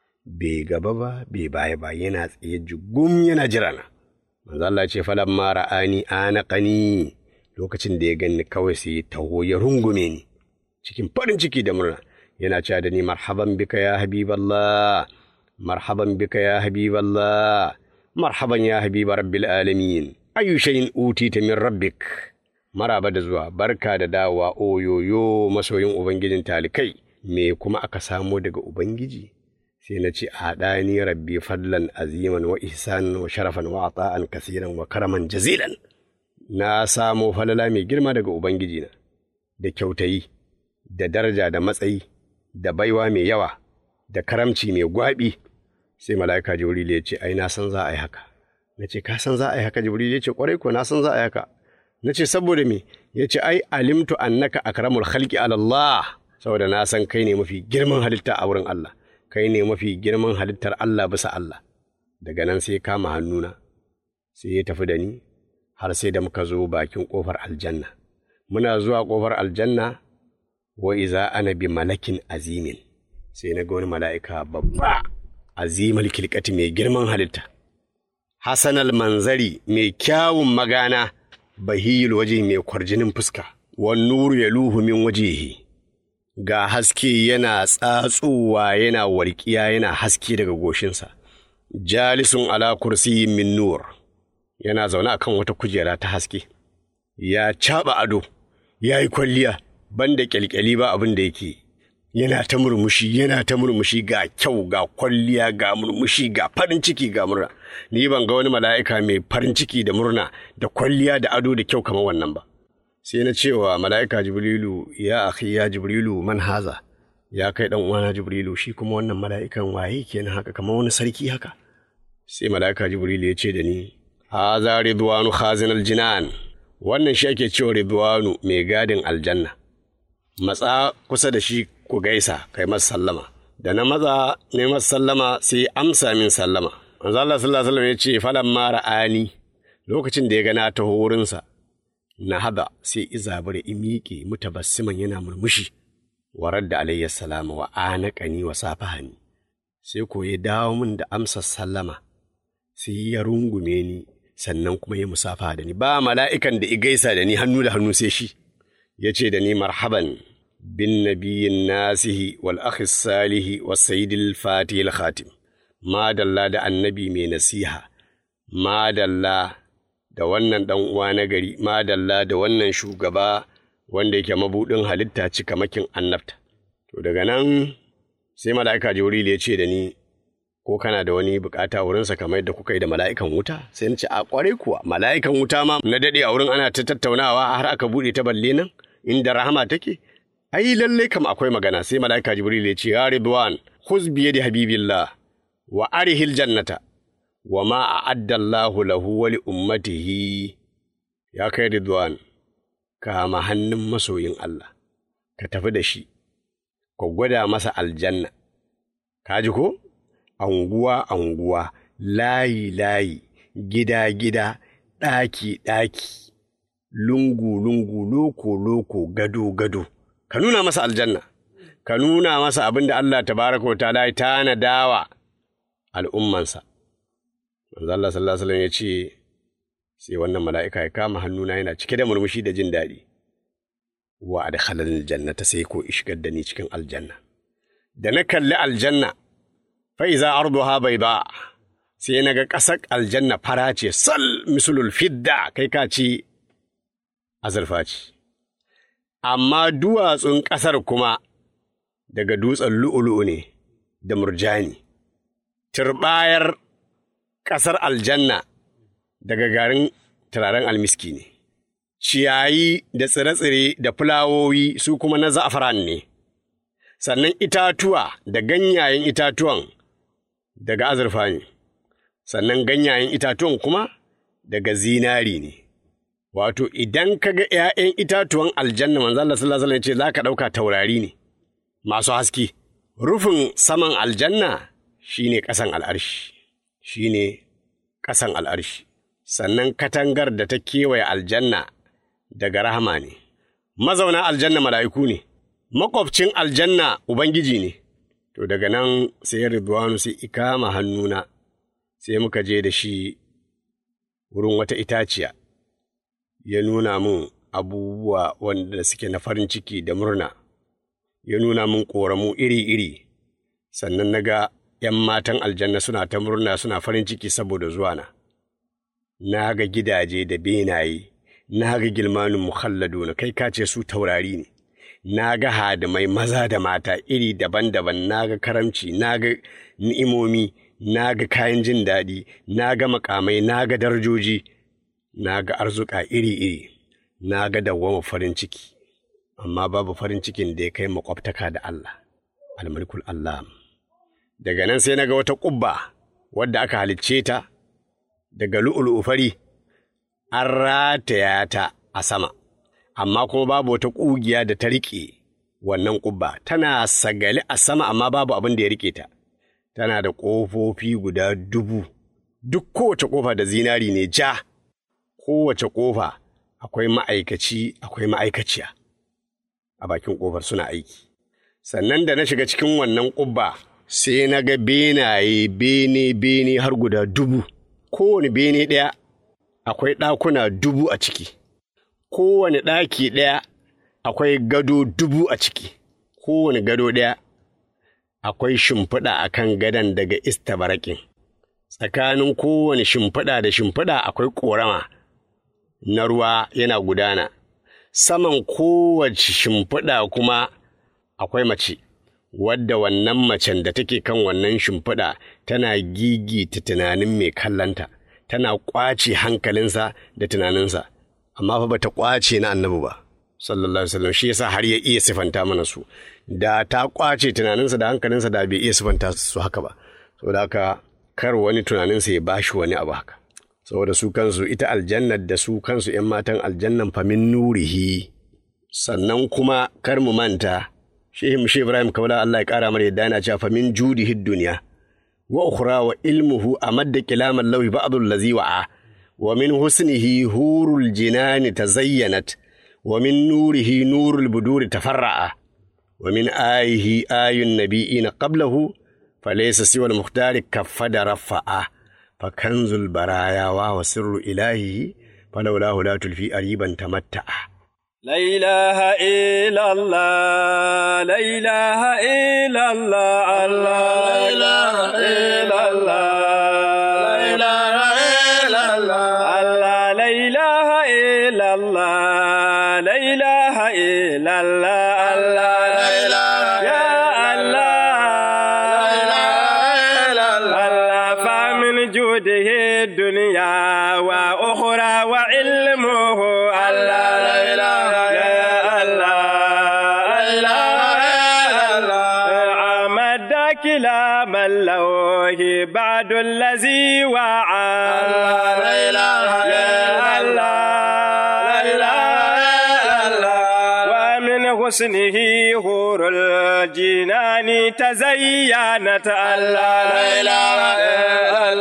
Bai gaba ba bai baya ba yana tsaye jugum yana jirana. Manzo Allah ce falan ma ra'ani anaqani lokacin da ya ganni kawai sai ya taho ya rungume ni cikin farin ciki da murna yana cewa da ni marhaban bika ya habiballah مرحبا بك يا حبيب الله مرحبا يا حبيب رب العالمين أي شيء أوتيت من ربك مرحبا دزوا بركة داوا أويويو مسوين أبنجين تالكي me kuma aka samo daga Ubangiji sai na ce adani rabbi fadlan aziman wa ihsanan wa sharafan wa ata'an kasiran wa karaman jazilan na samo falala mai girma daga Ubangiji na da kyautayi da daraja da matsayi da baiwa mai yawa da karamci mai gwabi sai mala'ika Jibril ya ce ai na san za a yi haka na ce ka san za a yi haka Jibril ya ce kwarai ko na san za a yi haka na ce saboda me ya ce ai alimtu annaka akramul khalqi ala Allah saboda na san kai ne mafi girman halitta a wurin Allah kai ne mafi girman halittar Allah bisa Allah daga nan sai kama hannuna sai ya tafi da ni har sai da muka zo bakin kofar aljanna muna zuwa kofar aljanna wa iza ana bi malakin azimin sai na ga wani mala'ika babba azimal kilkati mai girman halitta hasanal manzari mai kyawun magana bahiyul waje mai kwarjinin fuska wan nuru yaluhu min wajihi ga haske yana tsatsowa yana walƙiya yana haske daga goshinsa jalisun ala kursiyin min nur yana zaune akan wata kujera ta haske ya caɓa ado ya yi kwalliya banda kyalkyali ba abin da yake yana ta murmushi ga kyau ga kwalliya ga murmushi ga farin ciki ga murna ni ban ga wani mala'ika mai farin ciki da murna da kwalliya da ado da kyau kamar wannan ba sai na cewa mala'ika Jibrilu ya akhi ya Jibrilu man haza ya kai dan uwana Jibrilu shi kuma wannan mala'ikan waye kenan haka kamar wani sarki haka sai mala'ika Jibrilu ya ce da ni haza ridwanu khazinal jinan wannan shi ake cewa ridwanu mai gadin aljanna matsa kusa da shi ku gaisa kai masa sallama da na maza ne masa sallama sai amsa min sallama manzo Allah sallallahu alaihi wasallam ya ce falan ma ra'ani lokacin da ya ga na taho wurinsa na hada sai izabura imiƙe mutabassiman yana murmushi, warar da alayhi salama wa anaqani wa safahani, sai ko ya dawo min da amsar sallama, sai ya rungume ni sannan kuma ya musafa da ni, ba mala'ikan da igaisa da ni hannu da hannu sai shi, ya ce da ni marhaban bin nabiyyin nasihi wal akhis salihi wa sayyidil fatihil khatim, madalla da annabi mai nasiha, madalla da wannan ɗan uwa na gari, madalla da wannan shugaba wanda yake mabuɗin halitta cikamakin annabta. To daga nan sai mala'ika Jibril ya ce da ni, ko kana da wani bukata wurinsa kamar yadda kuka yi da mala'ikan wuta? Sai na ce a ƙwarai kuwa, mala'ikan wuta ma na daɗe a wurin ana ta tattaunawa har aka buɗe ta balle nan inda rahama take. Ai lallai kam akwai magana. Sai mala'ika Jibril ya ce, ya Ridwan, khuz bi yadi habibillah wa arihil jannata wa ma a'adda Allahu lahu wa li ummatihi. Ya kai Ridwan, kama hannun masoyin Allah, ka tafi da shi, ka gwada masa aljanna. Ka ji ko? Anguwa, layi, gida, ɗaki, lungu, loko, gado, ka nuna masa aljanna, ka nuna masa abin da Allah tabaraka wa ta'ala ya tanadawa al'ummansa. Manzo Allah sallallahu alaihi wasallam ya ce, sai wannan mala'ika ya kama hannuna yana cike da murmushi da jin daɗi, wa adkhalani aljannata, sai ko ishigar da ni cikin aljanna. Da na kalli aljanna, fa'iza arduha bayda, sai na ga ƙasar aljanna fara ce sal mislul fidda, kai ka ce azurfa ce, amma duwatsun ƙasar kuma daga dutsen lu'ulu'u ne da murjani. Turbayar ƙasar aljanna daga garin turaren almiski ne, ciyayi da tsire-tsire da fulawoyi su kuma na za'afaran ne, sannan itatuwa da ganyayen itatuwan daga azurfa ne, sannan ganyayen itatuwan kuma daga zinari ne. Wato, idan ka ga ’ya'yan itatuwan aljanna, manzo Allah sallallahu alaihi wasallam ya ce za ka ɗauka taurari ne masu haske. Rufin saman aljanna shi ne ƙasan al'arshi, sannan katangar da ta kewaye aljanna daga rahama ne. Mazauna aljanna mala'iku ne, makwabcin aljanna Ubangiji ne. To daga nan sai Ridwanu sai ikama hannuna, sai muka je da shi wurin wata itaciya, ya nuna min abubuwa wanda suke na farin ciki da murna, ya nuna min ƙoramu iri-iri, sannan na ga ’yan matan aljanna suna ta murna suna farin ciki saboda zuwana. Na ga gidaje da benaye, na ga gilmanin mukhalladuna, kai ka ce su taurari ne, na ga hadimai maza da mata iri daban-daban, na ga karamci, na ga ni'imomi, na ga kayan jin daɗi, na ga makamai, na ga darajoji, na ga arzuka iri-iri, na ga dawwama farin ciki, amma babu farin cikin da ya kai makwabtaka da Allah, almalikul Allah. Daga nan sai na ga wata ƙubba wadda aka halicce ta daga lu'ulu'u fari, an rataya ta a sama, amma kuma babu wata ƙugiya da ta riƙe wannan ƙubba, tana sagale a sama amma babu abin da ya riƙe ta, tana da ƙofofi guda 1000, duk kowace ƙofa da zinari ne ja, kowace ƙofa akwai ma'aikaci akwai ma'aikaciya a bakin ƙofar suna aiki. Sannan da na shiga cikin wannan ƙubba, sai na ga benaye bene har guda 1000, kowane bene ɗaya akwai ɗakuna 1000 a ciki, kowane ɗaki ɗaya akwai gado 1000 a ciki, kowane gado ɗaya akwai shimfiɗa a kan gadon daga istabarakin, tsakanin kowane shimfiɗa da shimfiɗa akwai ƙorama na ruwa yana gudana, saman kowace shimfiɗa kuma akwai mace, wadda wannan macen da take kan wannan shimfiɗa tana gigita tunanin mai kallanta, tana ƙwace hankalinsa da tunaninsa, amma fa bata ƙwace na annabi ba, sallallahu alaihi wasallam. Shi yasa har ya iya sifanta mana su, da ta ƙwace tunaninsa da hankalinsa da bai iya sifanta su haka ba, saboda haka kar wani tunaninsa ya bashi wani abu haka, saboda su kansu ita aljannar da su kansu ‘yan matan aljannan famin nurihi. Sannan kuma kar mu manta, Shehu Ibrahim Kaula Allah ya ƙara mara yadda yana cewa famin judihi duniya wa ukhra wa ilmuhu amadda kilaman lawi ba'dul ladhi wa'a ومن حسنه حور الجنان تزينت ومن نوره نور البدور تفرع ومن آيه آي النبيين قبله فليس سوى المختار كفد رفع فكنز البرايا وهو سر إلهه فلولاه لا تلفي قريبا تمتع. لا إله إلا الله لا إله إلا الله الله لا إله إلا الله لا إله إلا الله لا إله إلا الله الله لا إله إلا الله فمن جوده الدنيا وأخرى وعلمه الله كلام الله بعد الذي وعى لا إله إلا الله ومن حسنه حور الجنان تزينت الله لا إله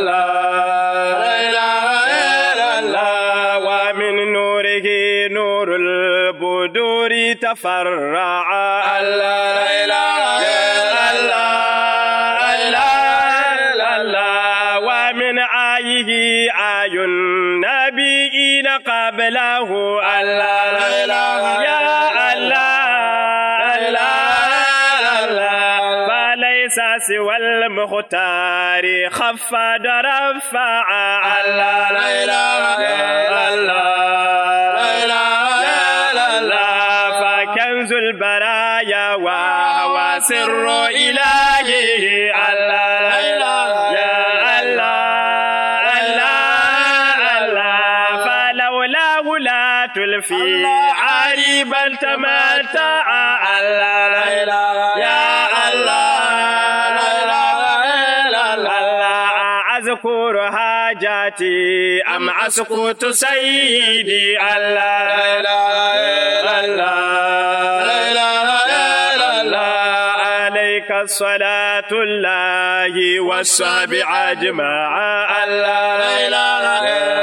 إلا الله ومن نوره نور البدور تفرع الله لا إله إلا آي النبيين قبله الله يا الله فليس سوى المختار خفض رفع الله لا إله فكنز البرايا وهو سر إلهه الله يا الله تلفي عريبا تمتع الله يا الله أذكر حاجاتي أم أسكت سيدي الله عليك الصلاة الله والصحب أجمع الله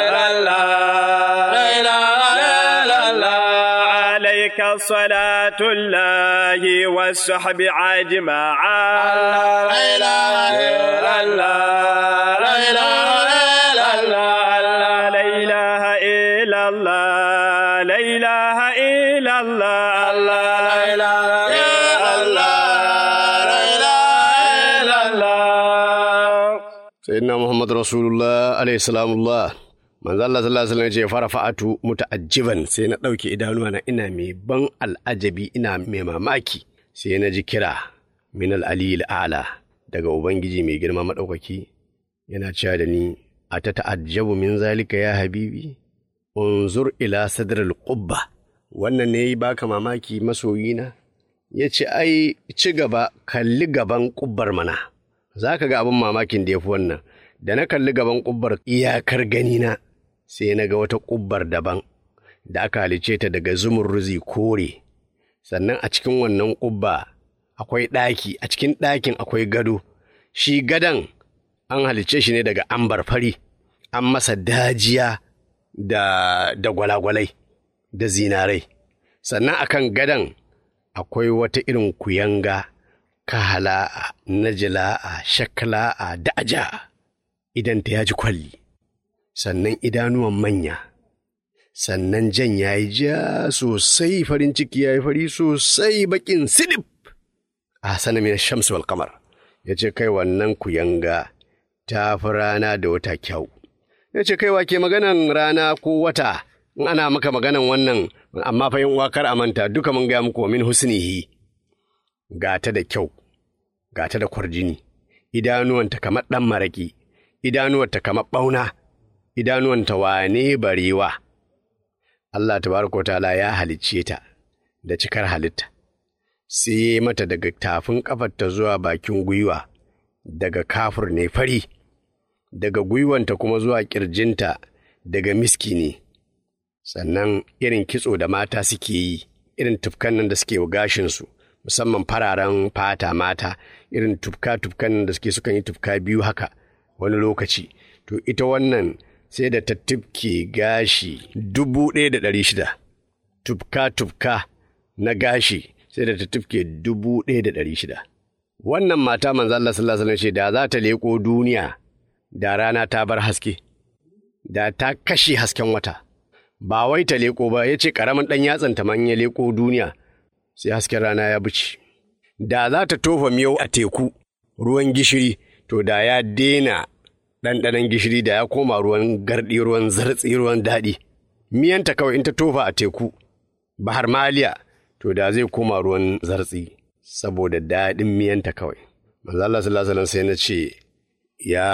عليك صلاة الله والصحب أجمعا لا إله إلا الله لا إله إلا الله لا إله إلا الله لا إله إلا الله سيدنا محمد رسول الله عليه السلام الله manzo Allah sallallahu alaihi wasallam ya ce farafa'atu muta'ajjiban sai na dauke idanuwa na ina mai ban al'ajabi ina mai mamaki sai na ji kira min al-aliyil a'la daga ubangiji mai girma madaukaki yana cewa da ni ata ta'ajjabu min zalika ya habibi unzur ila sadr al-qubba wannan ne baka mamaki masoyina yace ai ci gaba kalli gaban kubbar mana zaka ga abin mamakin da yafi wannan da na kalli gaban kubbar iyakar gani na sai na ga wata ƙubbar daban da aka halice ta daga zumurruzi kore sannan a cikin wannan ƙubba akwai ɗaki a cikin ɗakin akwai gado shi gadan an halice shi ne daga ambar fari an masa dajiya da gwalagwalai da zinarai sannan akan gadan akwai wata irin kuyanga kahala'a najla'a shakla'a da'aja idan ta yaji kwalli sannan idanuwan manya sannan jan ya yi ja sosai farin ciki ya yi fari sosai bakin sidif a sana min shamsu wal qamar ya ce kai wannan kuyanga ta fi rana da wata kyau ya ce kai wake maganan rana ko wata in ana maka maganan wannan amma fa yin wakar amanta duka mun ga muku min husnihi gata da kyau gata da kwarjini idanuwanta kamar ɗan maraƙi idanuwanta kamar ɓauna idanuwanta wane barewa Allah tabaraka ta'ala ya halicce ta da cikar halitta sai mata daga tafin kafarta zuwa bakin gwiwa daga kafur ne fari daga gwiwanta kuma zuwa kirjinta daga miski ne sannan irin kitso da mata suke yi irin tufkan nan da suke wa gashinsu musamman fararen fata mata irin tufkan nan da sukan yi tufka biyu haka wani lokaci to ita wannan sai da ta tufke gashi 1,600, tufka na gashi sai da ta tufke 1,600. Wannan mata manzo Allah sallallahu alaihi wasallam ce da za ta leƙo duniya da rana ta bar haske, da ta kashe hasken wata, ba wai ta leƙo ba, ya ce ƙaramin ɗan yatsan ta man ya leƙo duniya sai hasken rana ya buce. Da za ta tofa miyau a teku ruwan gishiri, to da ya daina ɗanɗanon gishiri, da ya koma ruwan garɗi, ruwan zartsi, ruwan daɗi. Miyanta kawai in ta tofa a teku bahar maliya, to da zai koma ruwan zartsi saboda daɗin miyanta kawai. Manzo Allah sallallahu alaihi wasallam sai na ce, ya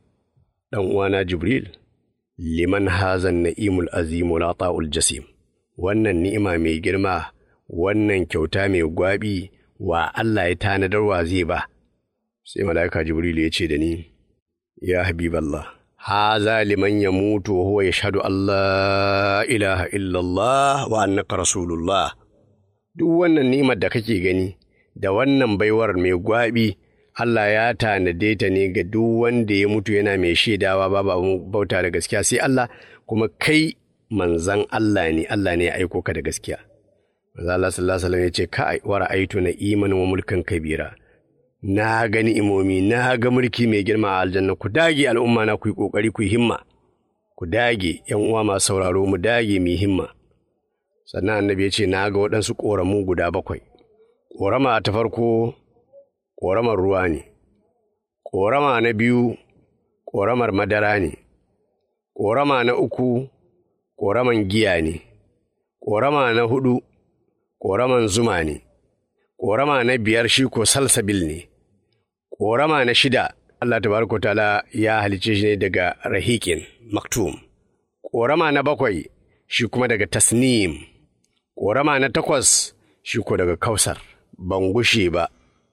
ɗan uwana Jibril, liman hazan na'imul azim wal ata'ul jasim, wannan ni'ima mai girma, wannan kyauta mai gwabi, wa Allah ya tanadarwa zai ba. Sai mala'ika Jibril ya ce da ni, ya habiballah, haza liman ya mutu wa huwa yashhadu Allah ilaha illallah wa annaka rasulullah. Duk wannan ni'imar da kake gani da wannan baiwar mai gwabi, Allah ya tanade ta ne ga duk wanda ya mutu yana mai shaidawa babu bauta da gaskiya sai Allah, kuma kai manzan Allah ne ya aiko ka da gaskiya. Manzo Allah sallallahu alaihi wasallam ya ce, ka wa ra'aitu na'iman wa mulkan kabira. Na ga ni'imomi, na ga mulki mai girma a aljanna. Ku dage al'umma na, ku yi kokari, ku yi himma. Ku dage yan uwa masu sauraro, mu dage mu himma. Sannan annabi ya ce, na ga waɗansu ƙoramu guda 7. Ƙorama ta farko ƙoramar ruwa ne, ƙorama na biyu ƙoramar madara ne, ƙorama na uku ƙoraman giya ne, ƙorama na 4 ƙoraman zuma ne, ƙorama na 5 shi ko salsabil ne, ƙorama na 6 Allah tabaraka ta'ala ya halice shi ne daga rahiqin maktum, ƙorama na 7 shi kuma daga tasnim, ƙorama na 8 shi ko daga kausar. Ban gushe ba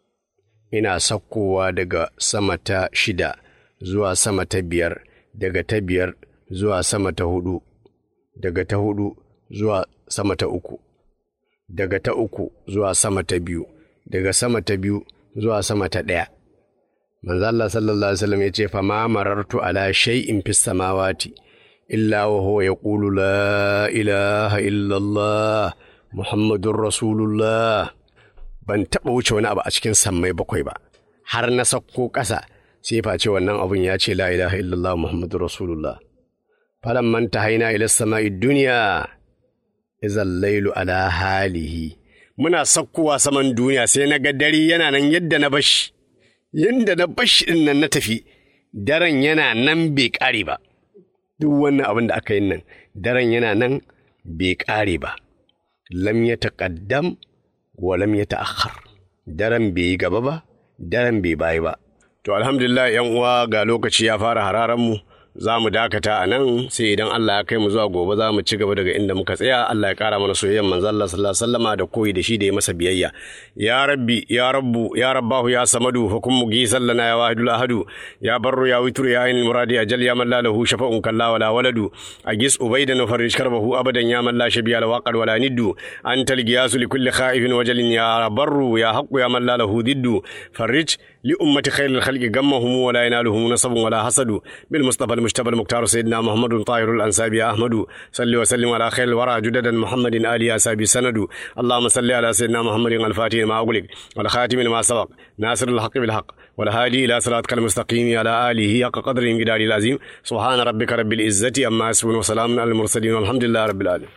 ina sakkowa daga sama ta 6 zuwa sama ta 5, daga ta 5 zuwa sama ta 4, daga ta 4 zuwa sama ta 3, daga ta 3 zuwa sama ta 2, daga sama ta 2 zuwa sama ta 1. Manzo Allah sallallahu alaihi wasallam yace, fa ma marartu ala shay'in fis samawati illa wa huwa yaqulu la ilaha illa Allah Muhammadur Rasulullah. Ban taɓa wuce wani abu a cikin sammai 7 ba, har na sakko ƙasa sai face wannan abun ya ce la ilaha illallah Muhammadur Rasulullah. Falamman tahaina ila sama'i dunya izal lailu ala halihi. Muna sakkowa saman duniya sai na ga dare yana nan yadda na bashi, yadda na bashi din nan na tafi, daren yana nan bai ƙare ba. Duk wannan abin da aka yi nan, daren yana nan bai ƙare ba. Lam ya taƙaddam wa lam ya ta'akhkhar. Daren bai yi gaba ba, daren bai bayi ba. To alhamdulillah yan uwa, ga lokaci ya fara hararan mu, za mu dakata a nan, sai idan Allah ya kai mu zuwa gobe za mu ci gaba daga inda muka tsaya. Allah ya kara mana soyayyen manzon Allah sallallahu alaihi wasallama da koyi da shi da ya masa biyayya. Ya rabbi ya rabbu ya rabbahu ya samadu hukum mugi sallana ya wahidul ahadu ya barru ya witru ya ainul muradi ajal ya man la lahu shafa'un kalla wala waladu agis ubaidan farij karbahu abadan ya man la shabiya la waqad wala niddu antal giyasu li kulli khaifin wajalin ya barru ya haqqu ya man la lahu diddu farij li ummati khairil khalqi gammahum wala yanaluhum nasabun wala hasadu bil mustafa المجتبى المختار سيدنا محمد طاهر الأنسابي أحمد صلى وسلم على خير الورى جددا محمد آله أسابي سند. اللهم صل على سيدنا محمد الفاتح ما أغلق والخاتم لما سبق ناصر الحق بالحق والهادي إلى صراطك المستقيم على آله حق قدر مقداره العظيم. سبحان ربك رب العزة عما يصفون وسلام على المرسلين والحمد لله رب العالمين.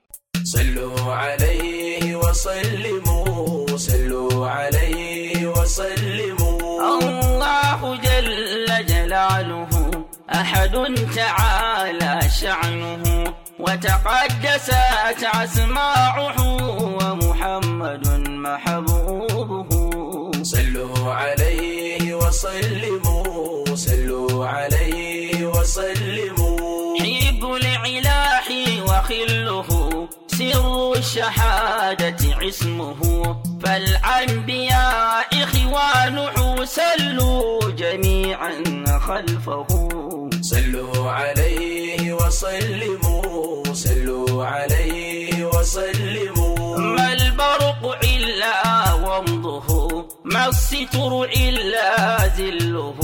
صلوا عليه وسلموا صلوا عليه وسلموا. الله جل جلاله أحد تعالى شعنه وتقدست أسماعه ومحمد محبوبه. صلوا عليه وسلموا صلوا عليه وسلموا. حب العلاح وخله سر الشهادة اسمه فالأنبياء إخوانه سلوا جميعا خلفه. صلوا عليه وسلموا صلوا عليه وسلموا. ما البرق إلا ومضه ما الستر إلا ذله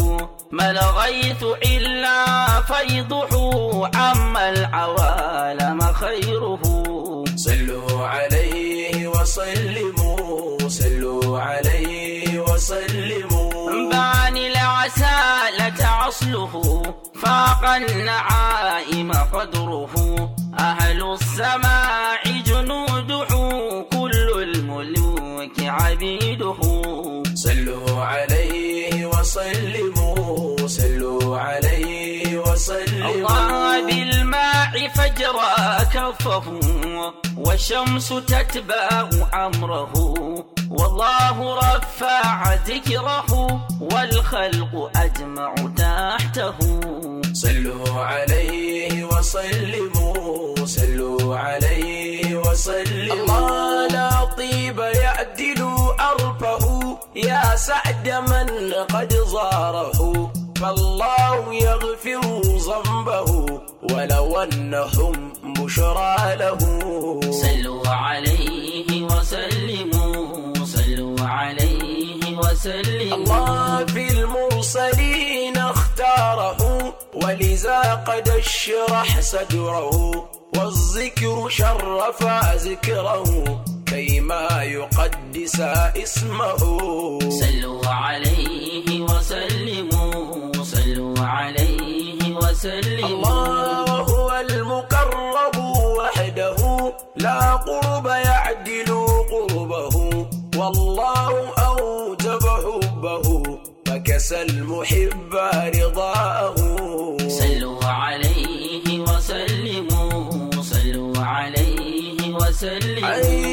ما الغيث إلا فيضه عم العوالم خيره صلوا عليه وسلموا صلوا عليه وسلموا باني العسالة عصله فاق النعائم قدره أهل السماع جنوده كل الملوك عبيده صلوا عليه وسلموا صلوا عليه وسلموا الله بالماء فجرى كفه والشمس تتبع أمره والله رفع ذكره والخلق أجمع تحته صلوا عليه وسلموا صلوا عليه وسلموا الله لا طيب يعدل أرفه يا سعد من قد زاره فالله يغفر ذنبه ولو أنهم بشرى له صلوا عليه وسلموا صلوا عليه وسلموا الله في المرسلين اختاره ولذا قد اشرح صدره والذكر شرف ذكره كيما يقدس اسمه صلوا عليه وسلموا صلوا عليه وسلموا الله هو المقرب وحده لا قرب يعدل قربه والله أوجب حبه فكسى المحب رضاه صلوا عليه وسلموا صلوا عليه وسلموا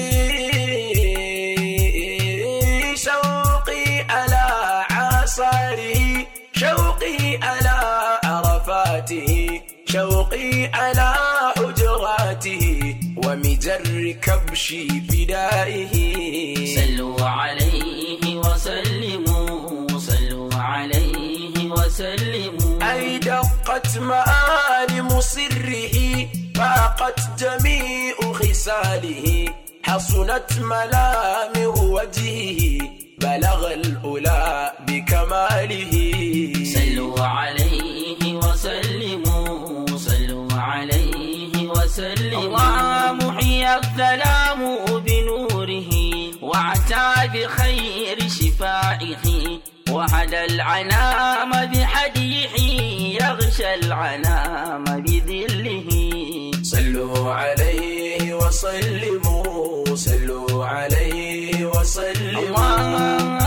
شوقي على عصاره شوقي على عرفاته شوقي على حجراته ومجر كبش فدائه صلوا عليه وسلموا صلوا عليه وسلموا أي دقت معالم سره فاقت جميع خصاله حصنت ملامح وجهه بلغ الأولى بكماله صلوا عليه وسلموا صلوا عليه وسلموا الله محيى الظلام بنوره واعتى بخير شفائه وهدى العنام بحديه يغشى العنام بذله صلوا عليه وسلموا صلوا عليه وسلموا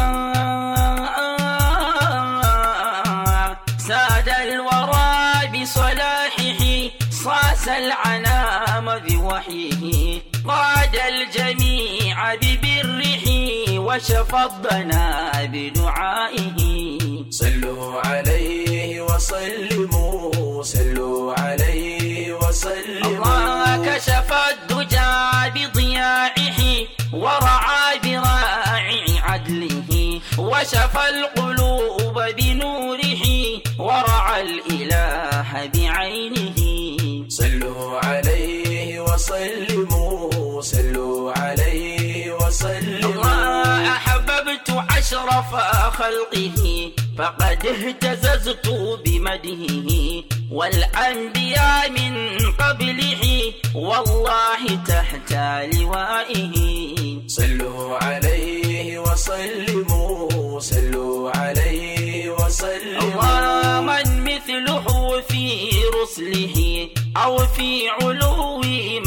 ساد الورى بصلاحه صاص العنام بوحيه قاد الجميع ببره وشفى الضنا بدعائه صلوا عليه وسلموا صلوا عليه وسلموا الله كشف الدجى بضياعه ورعى براعي عدله وشفى القلوب بنوره ورعى الإله بعينه صلوا عليه وسلموا صلوا عليه وسلموا الله أحببت أشرف خلقه فقد اهتززت بمدهه والأنبياء من قبله والله تحت لوائه صلوا عليه وسلموا صلوا عليه وسلموا الله من مثله في رسله أو في علو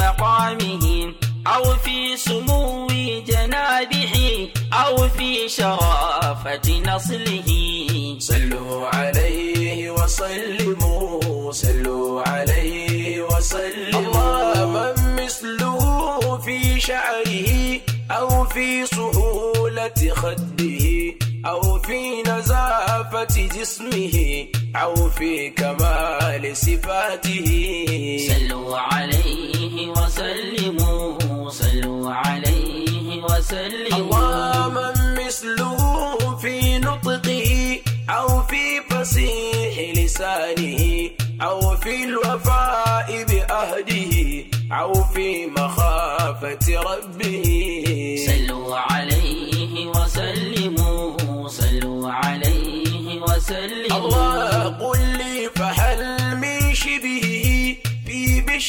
مقامه أو في سمو جنابه أو في شرافة نصله صلوا عليه وسلموا صلوا عليه وسلموا الله من مثله في شعره أو في سهولة خده أو في نزافة جسمه أو في كمال صفاته صلوا عليه وسلموا صلوا عليه وسلموا الله من مثله في نطقه أو في فصيح لسانه أو في الوفاء بأهده أو في مخافة ربه صلوا عليه وسلموا صلوا عليه وسلموا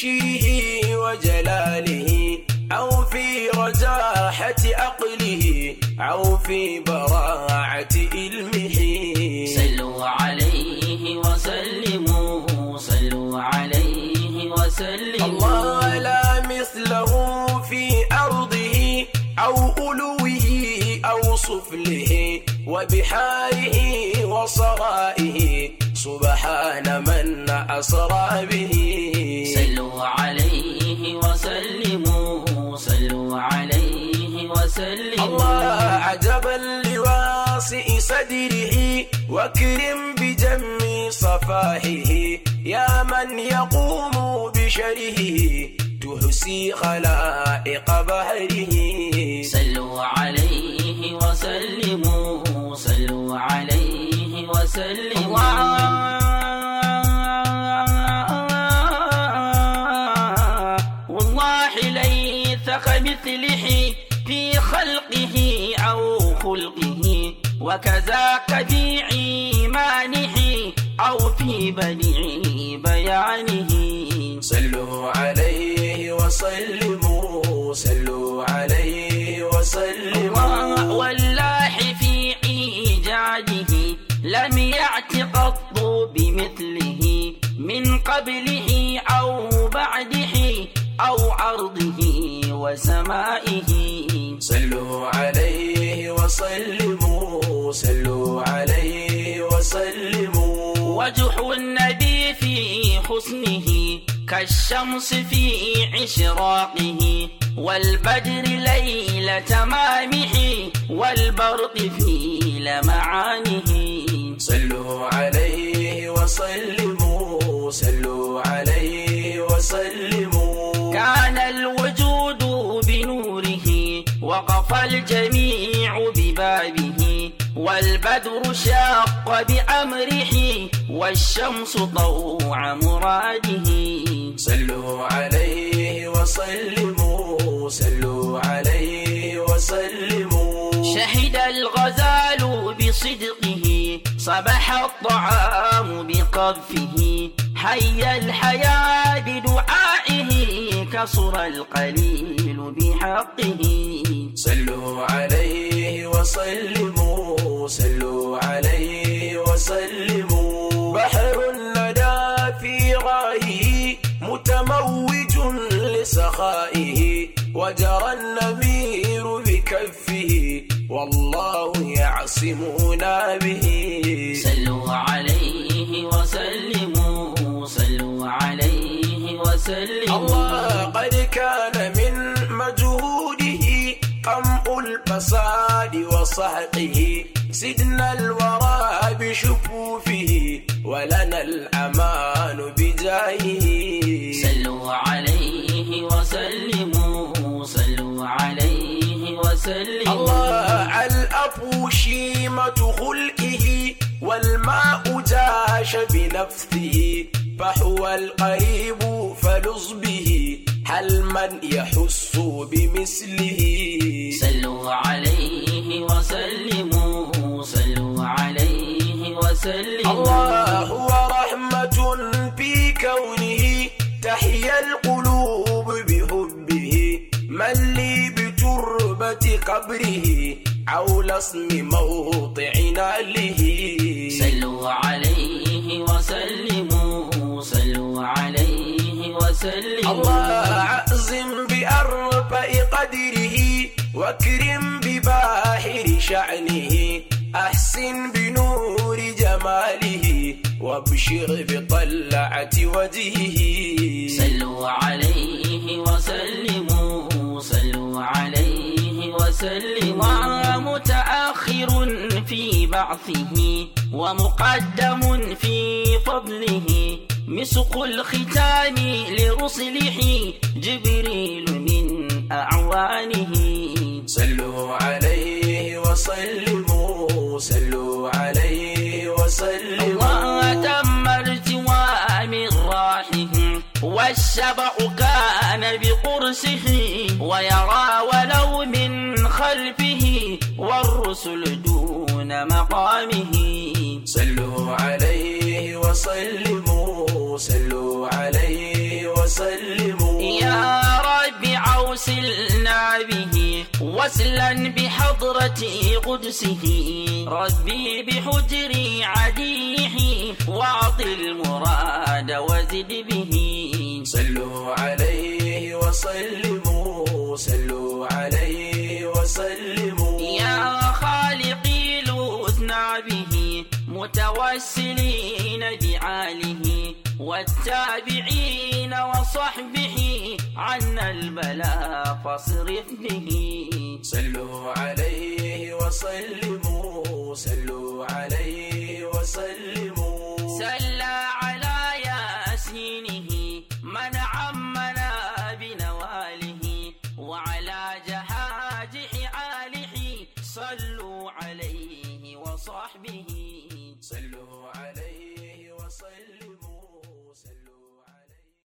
بشره وجلاله أو في رجاحة عقله أو في براعة علمه. صلوا عليه وسلموا، صلوا عليه وسلموا. الله لا مثله في أرضه أو ألوه أو سفله وبحاره وصرائه سبحان من أسرى به. صلوا عليه وسلموا، صلوا عليه وسلموا. الله عجبا لواسع صدره وكرم بجم صفاحه يا من يقوم بشره تحصي خلائق بحره. صلوا عليه وسلموا، صلوا عليه وسلموا. والله ليس كمثله في خلقه أو خلقه، وكذاك في إيمانه أو في بديع بيانه. صلوا عليه وسلموا، صلوا عليه وسلموا. والله في إيجاده لم يأت قط بمثله من قبله أو بعده أو عرضه وسمائه. صلوا عليه وسلموا، صلوا عليه وسلموا. وجه النبي في حسنه كالشمس في إشراقه، والبدر ليل تمامه، والبرق في لمعانه. صلوا عليه وسلموا، صلوا عليه وسلموا. كان الوجود بنوره وقف الجميع ببابه، والبدر شاق بأمره، والشمس طوع مراده. صلوا عليه وسلموا، صلوا عليه وسلموا. شهد الغزال بصدقه صبح الطعام بقذفه، حي الحياة بدعائه كسر القليل بحقه. صلوا عليه وسلموا، صلوا عليه وسلموا. بحر الندى في غايه متموج لسخائه، وجرى النمير بكفه والله يعصمنا به. صلوا عليه وسلموا، صلوا عليه وسلموا. الله قد كان من مجهوده قمع الفساد وصحقه، سدنا الورى بشفوفه ولنا الأمان بجاهه. صلوا عليه وسلموا، صلوا عليه وسلموا. الله الأب شيمة خلقه والماء جاش بنفسه، فهو القريب فلص به هل من يحس بمثله. صلوا عليه وسلموا، صلوا عليه وسلموا. الله هو رحمة في كونه تحيا القلوب بحبه، من لي بتربة قبره حول اسم موضعنا له. صلوا عليه وسلموا، صلوا عليه وسلموا. الله أعظم بأرفع قدره واكرم بباحر شأنه، أحسن بنور جماله وابشر بطلعة وجهه. صلوا عليه وسلموا، صلوا عليه وسلموا. متأخر في بعثه ومقدم في فضله، مسق الختام لرسله جبريل من أعوانه. صلوا عليه وسلموا، صلوا عليه وسلموا. تم ارتواء من راحه والشبع كان بقرصه، ويرى ولو من خلفه والرسل دون مقامه. صلوا عليه وسلموا، صلوا عليه وسلموا. وسلموا. يا رب عوسلنا به وسلا بحضرة قدسه، ربي بحجر عديح واعطي المراد وزد به. صلوا عليه وسلموا، صلوا عليه وسلموا. يا خالقي لوثنا به متوسلين بعاله والتابعين وصحبه، عنا البلاء فاصرف به. صلوا عليه وسلموا، صلوا عليه وسلموا.